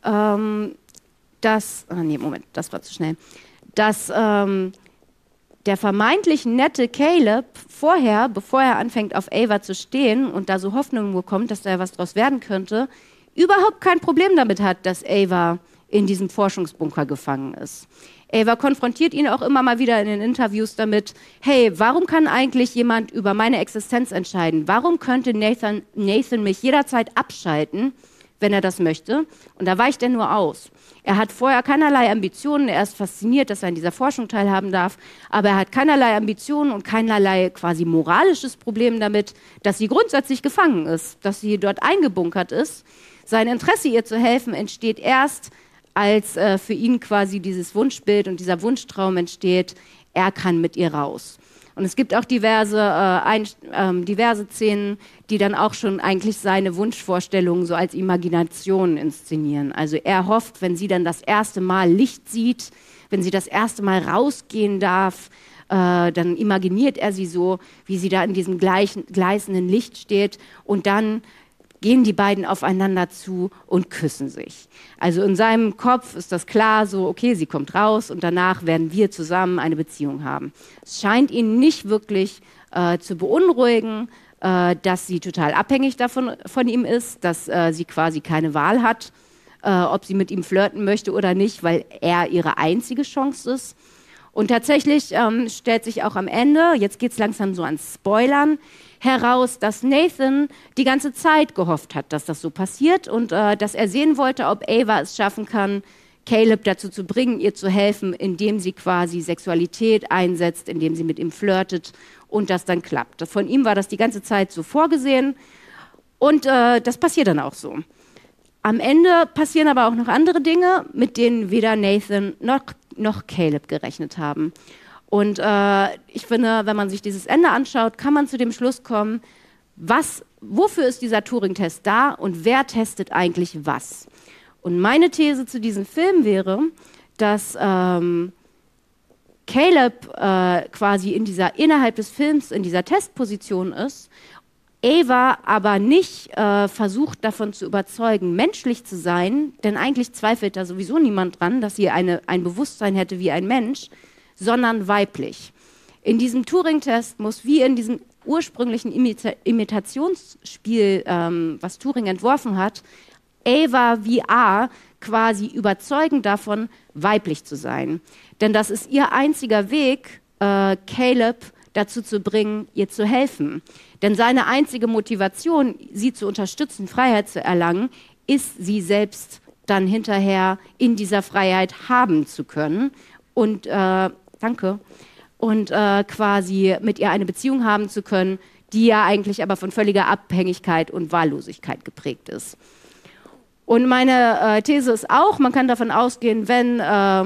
ähm, dass, ah nee, Moment, das war zu schnell, dass ähm, der vermeintlich nette Caleb vorher, bevor er anfängt auf Ava zu stehen und da so Hoffnung bekommt, dass da was draus werden könnte, überhaupt kein Problem damit hat, dass Ava in diesem Forschungsbunker gefangen ist. Ava konfrontiert ihn auch immer mal wieder in den Interviews damit, hey, warum kann eigentlich jemand über meine Existenz entscheiden? Warum könnte Nathan, Nathan mich jederzeit abschalten, wenn er das möchte? Und da weicht er nur aus. Er hat vorher keinerlei Ambitionen, er ist fasziniert, dass er an dieser Forschung teilhaben darf, aber er hat keinerlei Ambitionen und keinerlei quasi moralisches Problem damit, dass sie grundsätzlich gefangen ist, dass sie dort eingebunkert ist. Sein Interesse, ihr zu helfen, entsteht erst, als äh, für ihn quasi dieses Wunschbild und dieser Wunschtraum entsteht, er kann mit ihr raus. Und es gibt auch diverse, äh, ein, ähm, diverse Szenen, die dann auch schon eigentlich seine Wunschvorstellungen so als Imagination inszenieren. Also er hofft, wenn sie dann das erste Mal Licht sieht, wenn sie das erste Mal rausgehen darf, äh, dann imaginiert er sie so, wie sie da in diesem gleichen, gleißenden Licht steht und dann gehen die beiden aufeinander zu und küssen sich. Also in seinem Kopf ist das klar, so okay, sie kommt raus und danach werden wir zusammen eine Beziehung haben. Es scheint ihn nicht wirklich äh, zu beunruhigen, äh, dass sie total abhängig davon von ihm ist, dass äh, sie quasi keine Wahl hat, äh, ob sie mit ihm flirten möchte oder nicht, weil er ihre einzige Chance ist. Und tatsächlich ähm, stellt sich auch am Ende, jetzt geht es langsam so ans Spoilern, heraus, dass Nathan die ganze Zeit gehofft hat, dass das so passiert und äh, dass er sehen wollte, ob Ava es schaffen kann, Caleb dazu zu bringen, ihr zu helfen, indem sie quasi Sexualität einsetzt, indem sie mit ihm flirtet und das dann klappt. Von ihm war das die ganze Zeit so vorgesehen und äh, das passiert dann auch so. Am Ende passieren aber auch noch andere Dinge, mit denen weder Nathan noch, noch Caleb gerechnet haben. Und äh, ich finde, wenn man sich dieses Ende anschaut, kann man zu dem Schluss kommen, was, wofür ist dieser Turing-Test da und wer testet eigentlich was? Und meine These zu diesem Film wäre, dass ähm, Caleb äh, quasi in dieser, innerhalb des Films in dieser Testposition ist, Ava aber nicht äh, versucht davon zu überzeugen, menschlich zu sein, denn eigentlich zweifelt da sowieso niemand dran, dass sie eine, ein Bewusstsein hätte wie ein Mensch, sondern weiblich. In diesem Turing-Test muss wie in diesem ursprünglichen Imita- Imitationsspiel, ähm, was Turing entworfen hat, Ava V R quasi überzeugen davon, weiblich zu sein. Denn das ist ihr einziger Weg, äh, Caleb dazu zu bringen, ihr zu helfen. Denn seine einzige Motivation, sie zu unterstützen, Freiheit zu erlangen, ist, sie selbst dann hinterher in dieser Freiheit haben zu können. Und, äh, danke, und äh, quasi mit ihr eine Beziehung haben zu können, die ja eigentlich aber von völliger Abhängigkeit und Wahllosigkeit geprägt ist. Und meine äh, These ist auch, man kann davon ausgehen, wenn äh,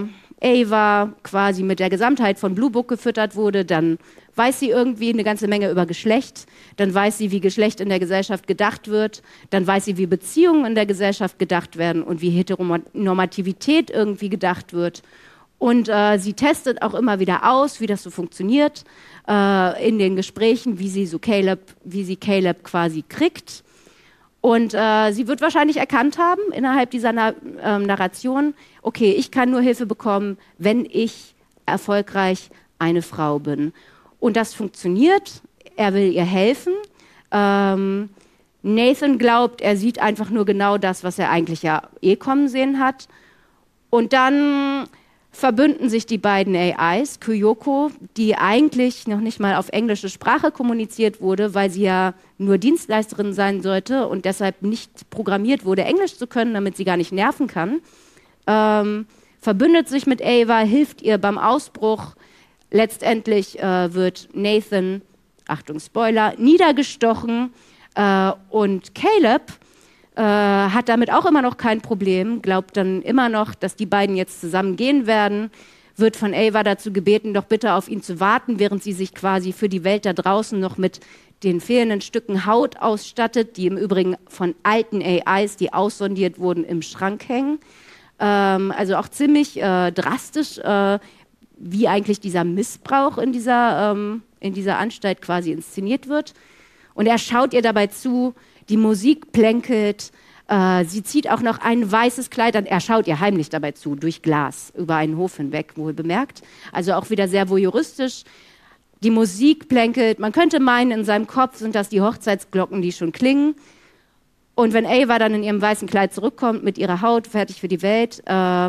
Ava quasi mit der Gesamtheit von Blue Book gefüttert wurde, dann weiß sie irgendwie eine ganze Menge über Geschlecht, dann weiß sie, wie Geschlecht in der Gesellschaft gedacht wird, dann weiß sie, wie Beziehungen in der Gesellschaft gedacht werden und wie Heteronormativität irgendwie gedacht wird. Und äh, sie testet auch immer wieder aus, wie das so funktioniert äh, in den Gesprächen, wie sie so Caleb, wie sie Caleb quasi kriegt. Und äh, sie wird wahrscheinlich erkannt haben innerhalb dieser Na- äh, Narration, okay, ich kann nur Hilfe bekommen, wenn ich erfolgreich eine Frau bin. Und das funktioniert, er will ihr helfen. Ähm, Nathan glaubt, er sieht einfach nur genau das, was er eigentlich ja eh kommen sehen hat. Und dann verbünden sich die beiden A Is, Kyoko, die eigentlich noch nicht mal auf englische Sprache kommuniziert wurde, weil sie ja nur Dienstleisterin sein sollte und deshalb nicht programmiert wurde, Englisch zu können, damit sie gar nicht nerven kann, ähm, verbündet sich mit Ava, hilft ihr beim Ausbruch. Letztendlich äh, wird Nathan, Achtung Spoiler, niedergestochen äh, und Caleb äh, hat damit auch immer noch kein Problem, glaubt dann immer noch, dass die beiden jetzt zusammen gehen werden, wird von Ava dazu gebeten, doch bitte auf ihn zu warten, während sie sich quasi für die Welt da draußen noch mit den fehlenden Stücken Haut ausstattet, die im Übrigen von alten A Is, die aussondiert wurden, im Schrank hängen. Ähm, also auch ziemlich äh, drastisch, äh, wie eigentlich dieser Missbrauch in dieser, ähm, in dieser Anstalt quasi inszeniert wird. Und er schaut ihr dabei zu, die Musik plänkelt, äh, sie zieht auch noch ein weißes Kleid an, er schaut ihr heimlich dabei zu, durch Glas, über einen Hof hinweg, wohl bemerkt. Also auch wieder sehr voyeuristisch. Die Musik plänkelt, man könnte meinen, in seinem Kopf sind das die Hochzeitsglocken, die schon klingen. Und wenn Ava dann in ihrem weißen Kleid zurückkommt, mit ihrer Haut, fertig für die Welt, äh,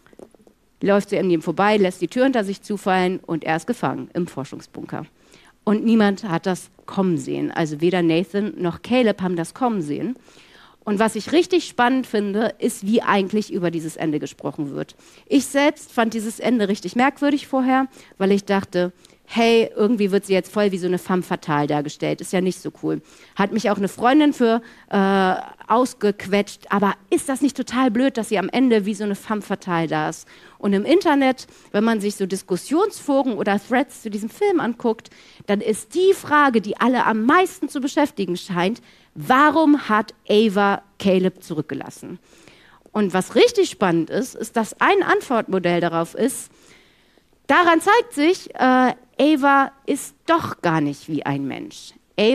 läuft sie an ihm vorbei, lässt die Tür hinter sich zufallen und er ist gefangen im Forschungsbunker. Und niemand hat das kommen sehen. Also weder Nathan noch Caleb haben das kommen sehen. Und was ich richtig spannend finde, ist, wie eigentlich über dieses Ende gesprochen wird. Ich selbst fand dieses Ende richtig merkwürdig vorher, weil ich dachte, hey, irgendwie wird sie jetzt voll wie so eine femme fatale dargestellt. Ist ja nicht so cool. Hat mich auch eine Freundin für äh, ausgequetscht. Aber ist das nicht total blöd, dass sie am Ende wie so eine femme fatale da ist? Und im Internet, wenn man sich so Diskussionsforen oder Threads zu diesem Film anguckt, dann ist die Frage, die alle am meisten zu beschäftigen scheint, warum hat Ava Caleb zurückgelassen? Und was richtig spannend ist, ist, dass ein Antwortmodell darauf ist, daran zeigt sich, äh, Ava ist doch gar nicht wie ein Mensch.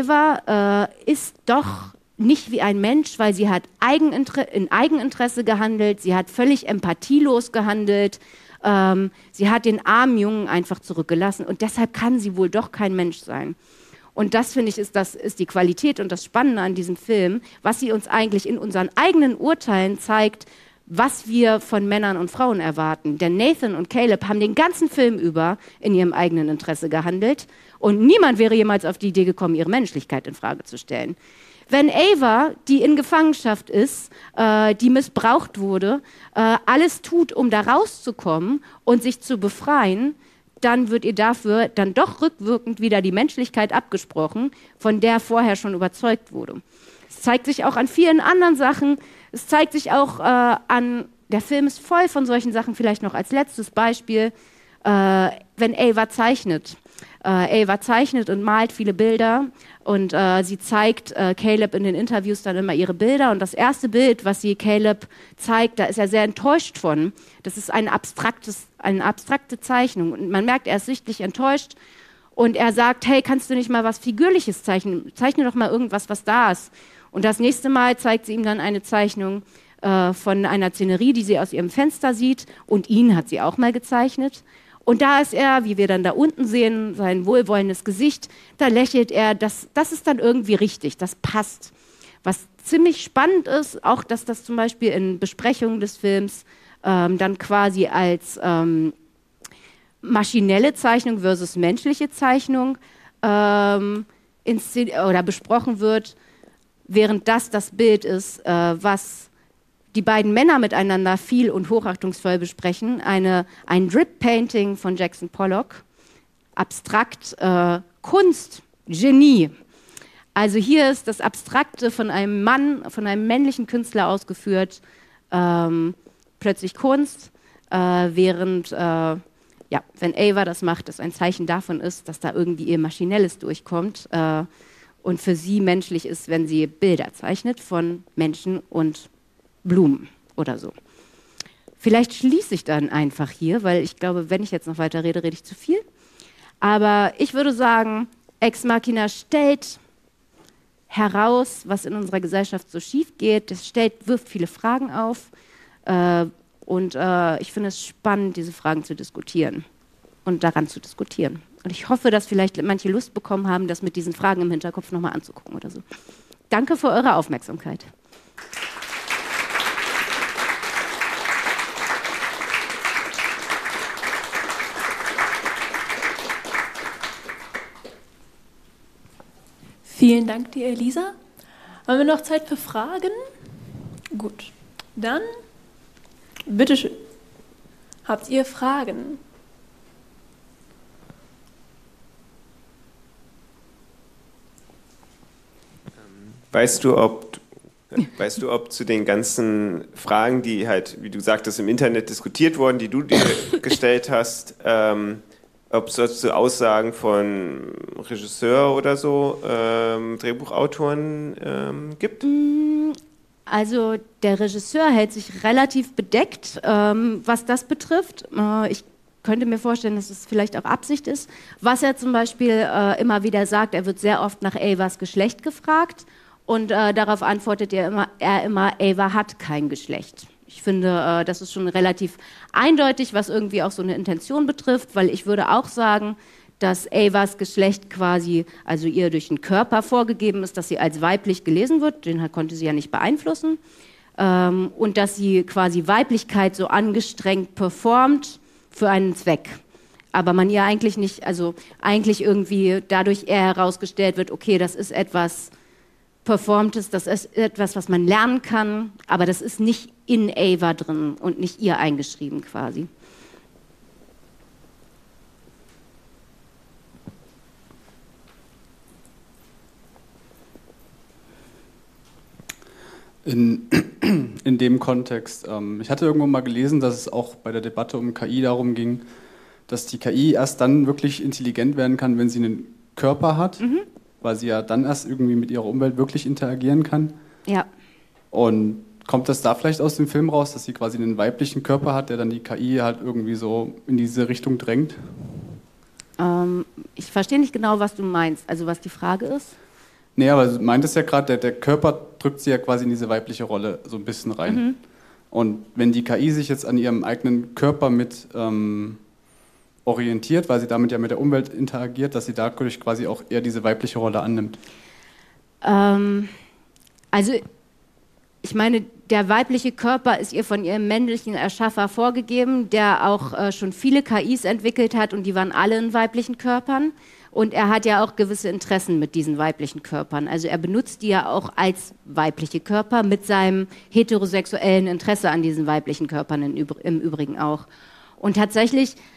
Ava äh, ist doch nicht wie ein Mensch, weil sie hat Eigeninter- in Eigeninteresse gehandelt, sie hat völlig empathielos gehandelt, ähm, sie hat den armen Jungen einfach zurückgelassen und deshalb kann sie wohl doch kein Mensch sein. Und das, finde ich, ist, das, ist die Qualität und das Spannende an diesem Film, was sie uns eigentlich in unseren eigenen Urteilen zeigt, was wir von Männern und Frauen erwarten. Denn Nathan und Caleb haben den ganzen Film über in ihrem eigenen Interesse gehandelt und niemand wäre jemals auf die Idee gekommen, ihre Menschlichkeit in Frage zu stellen. Wenn Ava, die in Gefangenschaft ist, äh, die missbraucht wurde, äh, alles tut, um da rauszukommen und sich zu befreien, dann wird ihr dafür dann doch rückwirkend wieder die Menschlichkeit abgesprochen, von der vorher schon überzeugt wurde. Es zeigt sich auch an vielen anderen Sachen. Es zeigt sich auch äh, an, der Film ist voll von solchen Sachen, vielleicht noch als letztes Beispiel, äh, wenn Ava zeichnet. Äh, Ava zeichnet und malt viele Bilder und äh, sie zeigt äh, Caleb in den Interviews dann immer ihre Bilder. Und das erste Bild, was sie Caleb zeigt, da ist er sehr enttäuscht von. Das ist ein abstraktes, eine abstrakte Zeichnung. Und man merkt, er ist sichtlich enttäuscht. Und er sagt, hey, kannst du nicht mal was Figürliches zeichnen? Zeichne doch mal irgendwas, was da ist. Und das nächste Mal zeigt sie ihm dann eine Zeichnung äh, von einer Szenerie, die sie aus ihrem Fenster sieht. Und ihn hat sie auch mal gezeichnet. Und da ist er, wie wir dann da unten sehen, sein wohlwollendes Gesicht, da lächelt er, das, das ist dann irgendwie richtig, das passt. Was ziemlich spannend ist, auch dass das zum Beispiel in Besprechungen des Films ähm, dann quasi als ähm, maschinelle Zeichnung versus menschliche Zeichnung ähm, oder besprochen wird, während das das Bild ist, äh, was die beiden Männer miteinander viel und hochachtungsvoll besprechen. Eine, ein Drip-Painting von Jackson Pollock, abstrakt, äh, Kunst, Genie. Also hier ist das Abstrakte von einem Mann, von einem männlichen Künstler ausgeführt, ähm, plötzlich Kunst, äh, während, äh, ja, wenn Ava das macht, das ein Zeichen davon ist, dass da irgendwie ihr Maschinelles durchkommt äh, und für sie menschlich ist, wenn sie Bilder zeichnet von Menschen und Blumen oder so. Vielleicht schließe ich dann einfach hier, weil ich glaube, wenn ich jetzt noch weiter rede, rede ich zu viel. Aber ich würde sagen, Ex Machina stellt heraus, was in unserer Gesellschaft so schief geht. Es stellt, wirft viele Fragen auf. Äh, und äh, ich finde es spannend, diese Fragen zu diskutieren und daran zu diskutieren. Und ich hoffe, dass vielleicht manche Lust bekommen haben, das mit diesen Fragen im Hinterkopf nochmal anzugucken oder so. Danke für eure Aufmerksamkeit. Vielen Dank dir, Elisa. Haben wir noch Zeit für Fragen? Gut, dann bitteschön. Habt ihr Fragen? Weißt du, ob, weißt du, ob zu den ganzen Fragen, die halt, wie du sagtest, im Internet diskutiert wurden, die du dir gestellt hast, ähm, ob es dazu Aussagen von Regisseur oder so, ähm, Drehbuchautoren ähm, gibt? Also der Regisseur hält sich relativ bedeckt, ähm, was das betrifft. Äh, ich könnte mir vorstellen, dass es vielleicht auch Absicht ist. Was er zum Beispiel äh, immer wieder sagt, er wird sehr oft nach Avas Geschlecht gefragt und äh, darauf antwortet er immer, er immer, Ava hat kein Geschlecht. Ich finde, äh, das ist schon relativ eindeutig, was irgendwie auch so eine Intention betrifft, weil ich würde auch sagen, dass Avas Geschlecht quasi, also ihr durch den Körper vorgegeben ist, dass sie als weiblich gelesen wird, den konnte sie ja nicht beeinflussen, ähm, und dass sie quasi Weiblichkeit so angestrengt performt für einen Zweck. Aber man ihr eigentlich nicht, also eigentlich irgendwie dadurch eher herausgestellt wird, okay, das ist etwas Performtes, das ist etwas, was man lernen kann, aber das ist nicht in Ava drin und nicht ihr eingeschrieben quasi. In, in dem Kontext, ähm, ich hatte irgendwo mal gelesen, dass es auch bei der Debatte um K I darum ging, dass die K I erst dann wirklich intelligent werden kann, wenn sie einen Körper hat, mhm. weil sie ja dann erst irgendwie mit ihrer Umwelt wirklich interagieren kann. Ja. Und kommt das da vielleicht aus dem Film raus, dass sie quasi einen weiblichen Körper hat, der dann die K I halt irgendwie so in diese Richtung drängt? Ähm, ich verstehe nicht genau, was du meinst, also was die Frage ist. Nee, aber du meintest ja gerade, der, der Körper drückt sie ja quasi in diese weibliche Rolle so ein bisschen rein. Mhm. Und wenn die K I sich jetzt an ihrem eigenen Körper mit ähm, orientiert, weil sie damit ja mit der Umwelt interagiert, dass sie dadurch quasi auch eher diese weibliche Rolle annimmt. Ähm, also ich meine, der weibliche Körper ist ihr von ihrem männlichen Erschaffer vorgegeben, der auch äh, schon viele K Is entwickelt hat und die waren alle in weiblichen Körpern. Und er hat ja auch gewisse Interessen mit diesen weiblichen Körpern. Also er benutzt die ja auch als weibliche Körper mit seinem heterosexuellen Interesse an diesen weiblichen Körpern im Übrigen auch. Und tatsächlich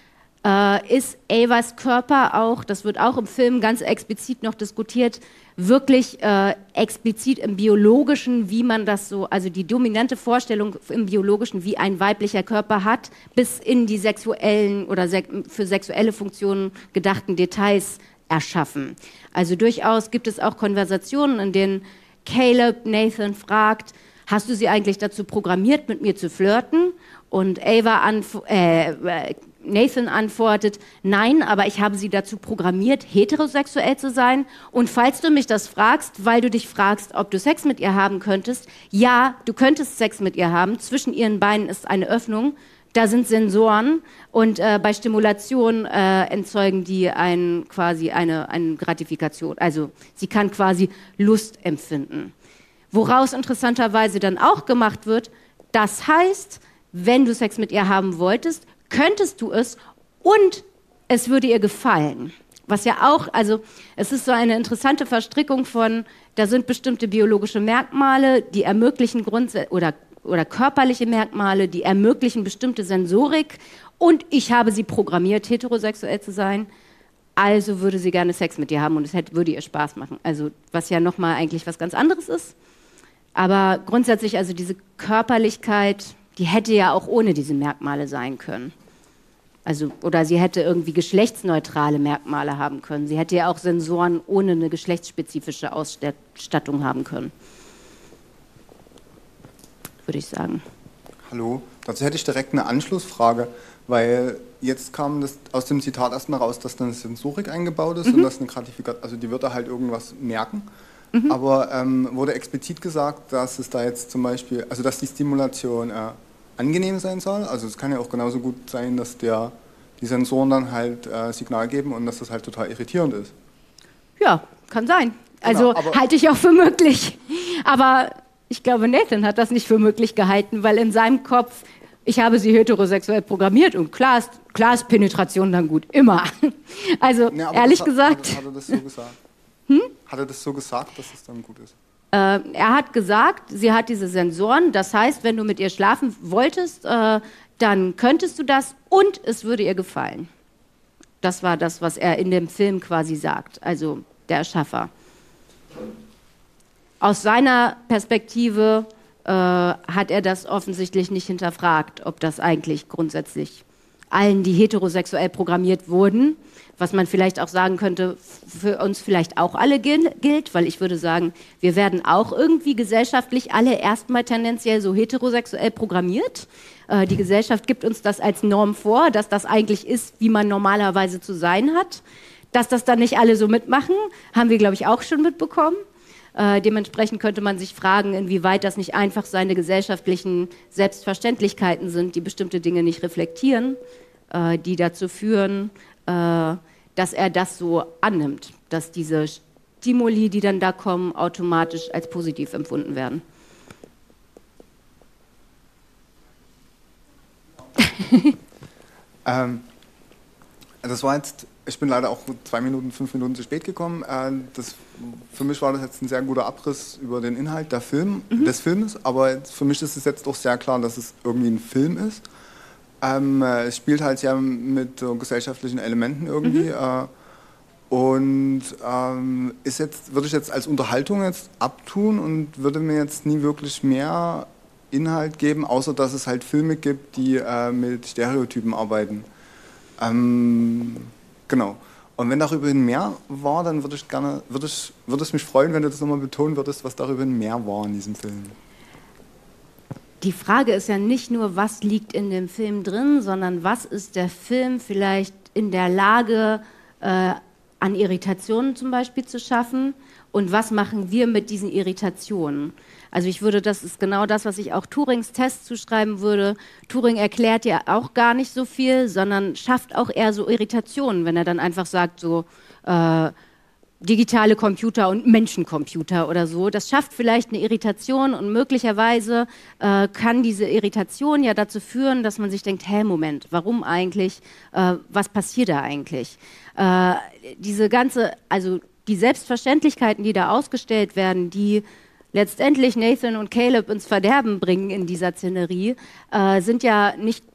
äh, ist Avas Körper auch, das wird auch im Film ganz explizit noch diskutiert, wirklich äh, explizit im Biologischen, wie man das so, also die dominante Vorstellung im Biologischen, wie ein weiblicher Körper hat, bis in die sexuellen oder sek für sexuelle Funktionen gedachten Details erschaffen. Also durchaus gibt es auch Konversationen, in denen Caleb Nathan fragt, hast du sie eigentlich dazu programmiert, mit mir zu flirten? Und Ava antw äh, Nathan antwortet, nein, aber ich habe sie dazu programmiert, heterosexuell zu sein. Und falls du mich das fragst, weil du dich fragst, ob du Sex mit ihr haben könntest, ja, du könntest Sex mit ihr haben. Zwischen ihren Beinen ist eine Öffnung, da sind Sensoren und äh, bei Stimulation äh, erzeugen die ein, quasi eine, eine Gratifikation. Also sie kann quasi Lust empfinden. Woraus interessanterweise dann auch gemacht wird, das heißt, wenn du Sex mit ihr haben wolltest, könntest du es und es würde ihr gefallen. Was ja auch, also es ist so eine interessante Verstrickung von, da sind bestimmte biologische Merkmale, die ermöglichen Grundsä- oder, oder körperliche Merkmale, die ermöglichen bestimmte Sensorik und ich habe sie programmiert, heterosexuell zu sein, also würde sie gerne Sex mit dir haben und es hätte, würde ihr Spaß machen. Also was ja nochmal eigentlich was ganz anderes ist. Aber grundsätzlich, also diese Körperlichkeit, die hätte ja auch ohne diese Merkmale sein können. Also, oder sie hätte irgendwie geschlechtsneutrale Merkmale haben können. Sie hätte ja auch Sensoren ohne eine geschlechtsspezifische Ausstattung haben können. Würde ich sagen. Hallo, dazu hätte ich direkt eine Anschlussfrage, weil jetzt kam das aus dem Zitat erstmal raus, dass dann eine Sensorik eingebaut ist mhm. und dass eine Gratifikation, also die wird da halt irgendwas merken. Mhm. Aber ähm, wurde explizit gesagt, dass es da jetzt zum Beispiel, also dass die Stimulation äh, angenehm sein soll. Also es kann ja auch genauso gut sein, dass der, die Sensoren dann halt äh, Signal geben und dass das halt total irritierend ist. Ja, kann sein. Genau, also halte ich auch für möglich. Aber ich glaube, Nathan hat das nicht für möglich gehalten, weil in seinem Kopf, ich habe sie heterosexuell programmiert und klar ist, klar ist Penetration dann gut, immer. Also ja, ehrlich hat, gesagt... Hat, hat er das so gesagt? Hm? Hat er das so gesagt, dass es dann gut ist? Äh, er hat gesagt, sie hat diese Sensoren, das heißt, wenn du mit ihr schlafen wolltest, äh, dann könntest du das und es würde ihr gefallen. Das war das, was er in dem Film quasi sagt, also der Erschaffer. Aus seiner Perspektive äh, hat er das offensichtlich nicht hinterfragt, ob das eigentlich grundsätzlich allen, die heterosexuell programmiert wurden, was man vielleicht auch sagen könnte, für uns vielleicht auch alle gilt, weil ich würde sagen, wir werden auch irgendwie gesellschaftlich alle erstmal tendenziell so heterosexuell programmiert. Äh, die Gesellschaft gibt uns das als Norm vor, dass das eigentlich ist, wie man normalerweise zu sein hat. Dass das dann nicht alle so mitmachen, haben wir, glaube ich, auch schon mitbekommen. Äh, dementsprechend könnte man sich fragen, inwieweit das nicht einfach seine gesellschaftlichen Selbstverständlichkeiten sind, die bestimmte Dinge nicht reflektieren, äh, die dazu führen, äh, dass er das so annimmt, dass diese Stimuli, die dann da kommen, automatisch als positiv empfunden werden. ähm, das war jetzt, ich bin leider auch zwei Minuten, fünf Minuten zu spät gekommen. Äh, das, für mich war das jetzt ein sehr guter Abriss über den Inhalt der Film, mhm. des Films, aber für mich ist es jetzt auch sehr klar, dass es irgendwie ein Film ist. Ähm, es spielt halt ja mit so gesellschaftlichen Elementen irgendwie mhm. äh, und ähm, ist jetzt, würde ich jetzt als Unterhaltung jetzt abtun und würde mir jetzt nie wirklich mehr Inhalt geben, außer dass es halt Filme gibt, die äh, mit Stereotypen arbeiten. Ähm, genau. Und wenn darüber mehr war, dann würde ich gerne, würde ich, würde es mich freuen, wenn du das nochmal betonen würdest, was darüber mehr war in diesem Film. Die Frage ist ja nicht nur, was liegt in dem Film drin, sondern was ist der Film vielleicht in der Lage, äh, an Irritationen zum Beispiel zu schaffen und was machen wir mit diesen Irritationen? Also ich würde, das ist genau das, was ich auch Turings Test zuschreiben würde. Turing erklärt ja auch gar nicht so viel, sondern schafft auch eher so Irritationen, wenn er dann einfach sagt so, äh, digitale Computer und Menschencomputer oder so. Das schafft vielleicht eine Irritation und möglicherweise äh, kann diese Irritation ja dazu führen, dass man sich denkt, hä, Moment, warum eigentlich? Äh, was passiert da eigentlich? Äh, diese ganze, also die Selbstverständlichkeiten, die da ausgestellt werden, die letztendlich Nathan und Caleb ins Verderben bringen in dieser Szenerie, äh, sind ja nicht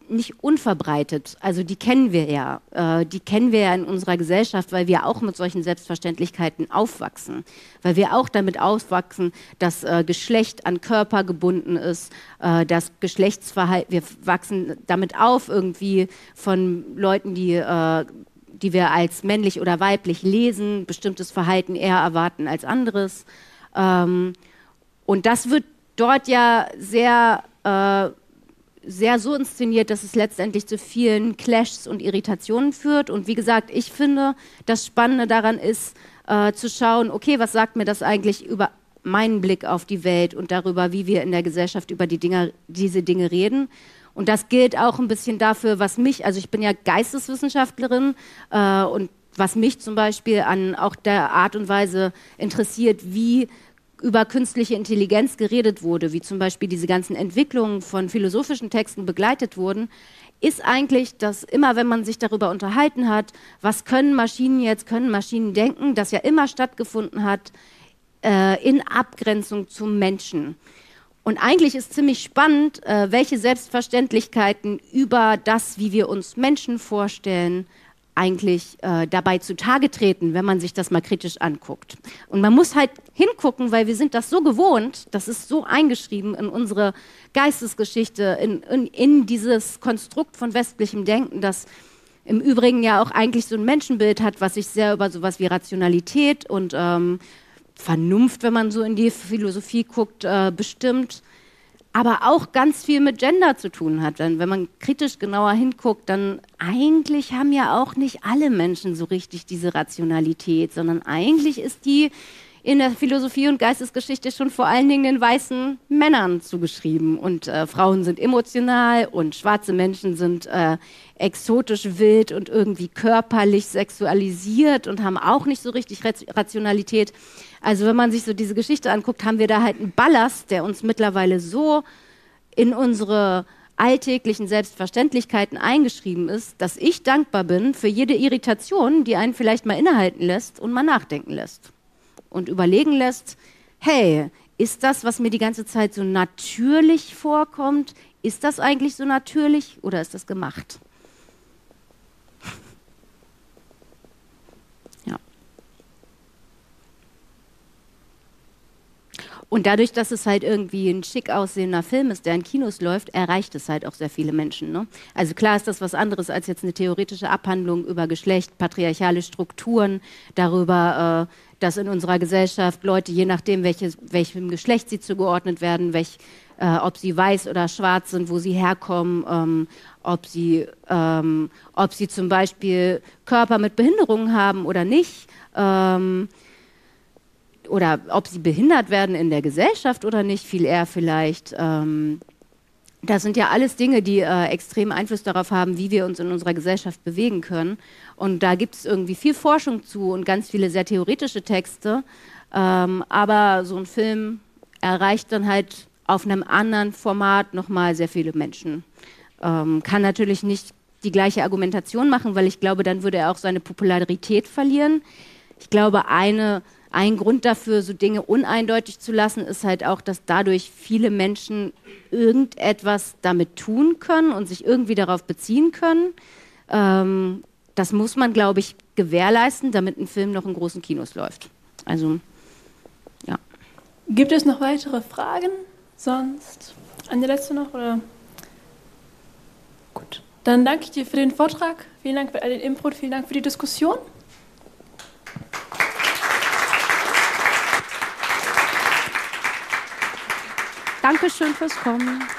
nicht unverbreitet. Also die kennen wir ja. Äh, die kennen wir ja in unserer Gesellschaft, weil wir auch mit solchen Selbstverständlichkeiten aufwachsen. Weil wir auch damit aufwachsen, dass äh, Geschlecht an Körper gebunden ist, äh, dass Geschlechtsverhalten, wir wachsen damit auf irgendwie von Leuten, die, äh, die wir als männlich oder weiblich lesen, bestimmtes Verhalten eher erwarten als anderes. Ähm, und das wird dort ja sehr... Äh, sehr so inszeniert, dass es letztendlich zu vielen Clashs und Irritationen führt. Und wie gesagt, ich finde, das Spannende daran ist, äh, zu schauen, okay, was sagt mir das eigentlich über meinen Blick auf die Welt und darüber, wie wir in der Gesellschaft über die Dinge, diese Dinge reden. Und das gilt auch ein bisschen dafür, was mich, also ich bin ja Geisteswissenschaftlerin äh, und was mich zum Beispiel an auch der Art und Weise interessiert, wie über künstliche Intelligenz geredet wurde, wie zum Beispiel diese ganzen Entwicklungen von philosophischen Texten begleitet wurden, ist eigentlich, dass immer, wenn man sich darüber unterhalten hat, was können Maschinen jetzt, können Maschinen denken, das ja immer stattgefunden hat äh, in Abgrenzung zum Menschen. Und eigentlich ist ziemlich spannend, äh, welche Selbstverständlichkeiten über das, wie wir uns Menschen vorstellen, eigentlich äh, dabei zutage treten, wenn man sich das mal kritisch anguckt. Und man muss halt hingucken, weil wir sind das so gewohnt, das ist so eingeschrieben in unsere Geistesgeschichte, in, in, in dieses Konstrukt von westlichem Denken, das im Übrigen ja auch eigentlich so ein Menschenbild hat, was sich sehr über sowas wie Rationalität und ähm, Vernunft, wenn man so in die Philosophie guckt, äh, bestimmt, aber auch ganz viel mit Gender zu tun hat. Wenn, wenn man kritisch genauer hinguckt, dann eigentlich haben ja auch nicht alle Menschen so richtig diese Rationalität, sondern eigentlich ist die in der Philosophie und Geistesgeschichte schon vor allen Dingen den weißen Männern zugeschrieben. Und äh, Frauen sind emotional und schwarze Menschen sind äh, exotisch wild und irgendwie körperlich sexualisiert und haben auch nicht so richtig Rationalität. Also wenn man sich so diese Geschichte anguckt, haben wir da halt einen Ballast, der uns mittlerweile so in unsere alltäglichen Selbstverständlichkeiten eingeschrieben ist, dass ich dankbar bin für jede Irritation, die einen vielleicht mal innehalten lässt und mal nachdenken lässt. Und überlegen lässt, hey, ist das, was mir die ganze Zeit so natürlich vorkommt, ist das eigentlich so natürlich oder ist das gemacht? Ja. Und dadurch, dass es halt irgendwie ein schick aussehender Film ist, der in Kinos läuft, erreicht es halt auch sehr viele Menschen. Ne? Also klar ist das was anderes als jetzt eine theoretische Abhandlung über Geschlecht, patriarchale Strukturen, darüber, äh, dass in unserer Gesellschaft Leute, je nachdem, welche, welchem Geschlecht sie zugeordnet werden, welch, äh, ob sie weiß oder schwarz sind, wo sie herkommen, ähm, ob sie, ähm, ob sie zum Beispiel Körper mit Behinderungen haben oder nicht, ähm, oder ob sie behindert werden in der Gesellschaft oder nicht, viel eher vielleicht. Ähm, das sind ja alles Dinge, die äh, extrem Einfluss darauf haben, wie wir uns in unserer Gesellschaft bewegen können. Und da gibt es irgendwie viel Forschung zu und ganz viele sehr theoretische Texte. Ähm, aber so ein Film erreicht dann halt auf einem anderen Format nochmal sehr viele Menschen. Ähm, kann natürlich nicht die gleiche Argumentation machen, weil ich glaube, dann würde er auch seine Popularität verlieren. Ich glaube, eine Ein Grund dafür, so Dinge uneindeutig zu lassen, ist halt auch, dass dadurch viele Menschen irgendetwas damit tun können und sich irgendwie darauf beziehen können. Ähm, das muss man, glaube ich, gewährleisten, damit ein Film noch in großen Kinos läuft. Also, ja. Gibt es noch weitere Fragen? Sonst eine letzte noch, oder? Gut. Dann danke ich dir für den Vortrag. Vielen Dank für all den Input. Vielen Dank für die Diskussion. Dankeschön fürs Kommen.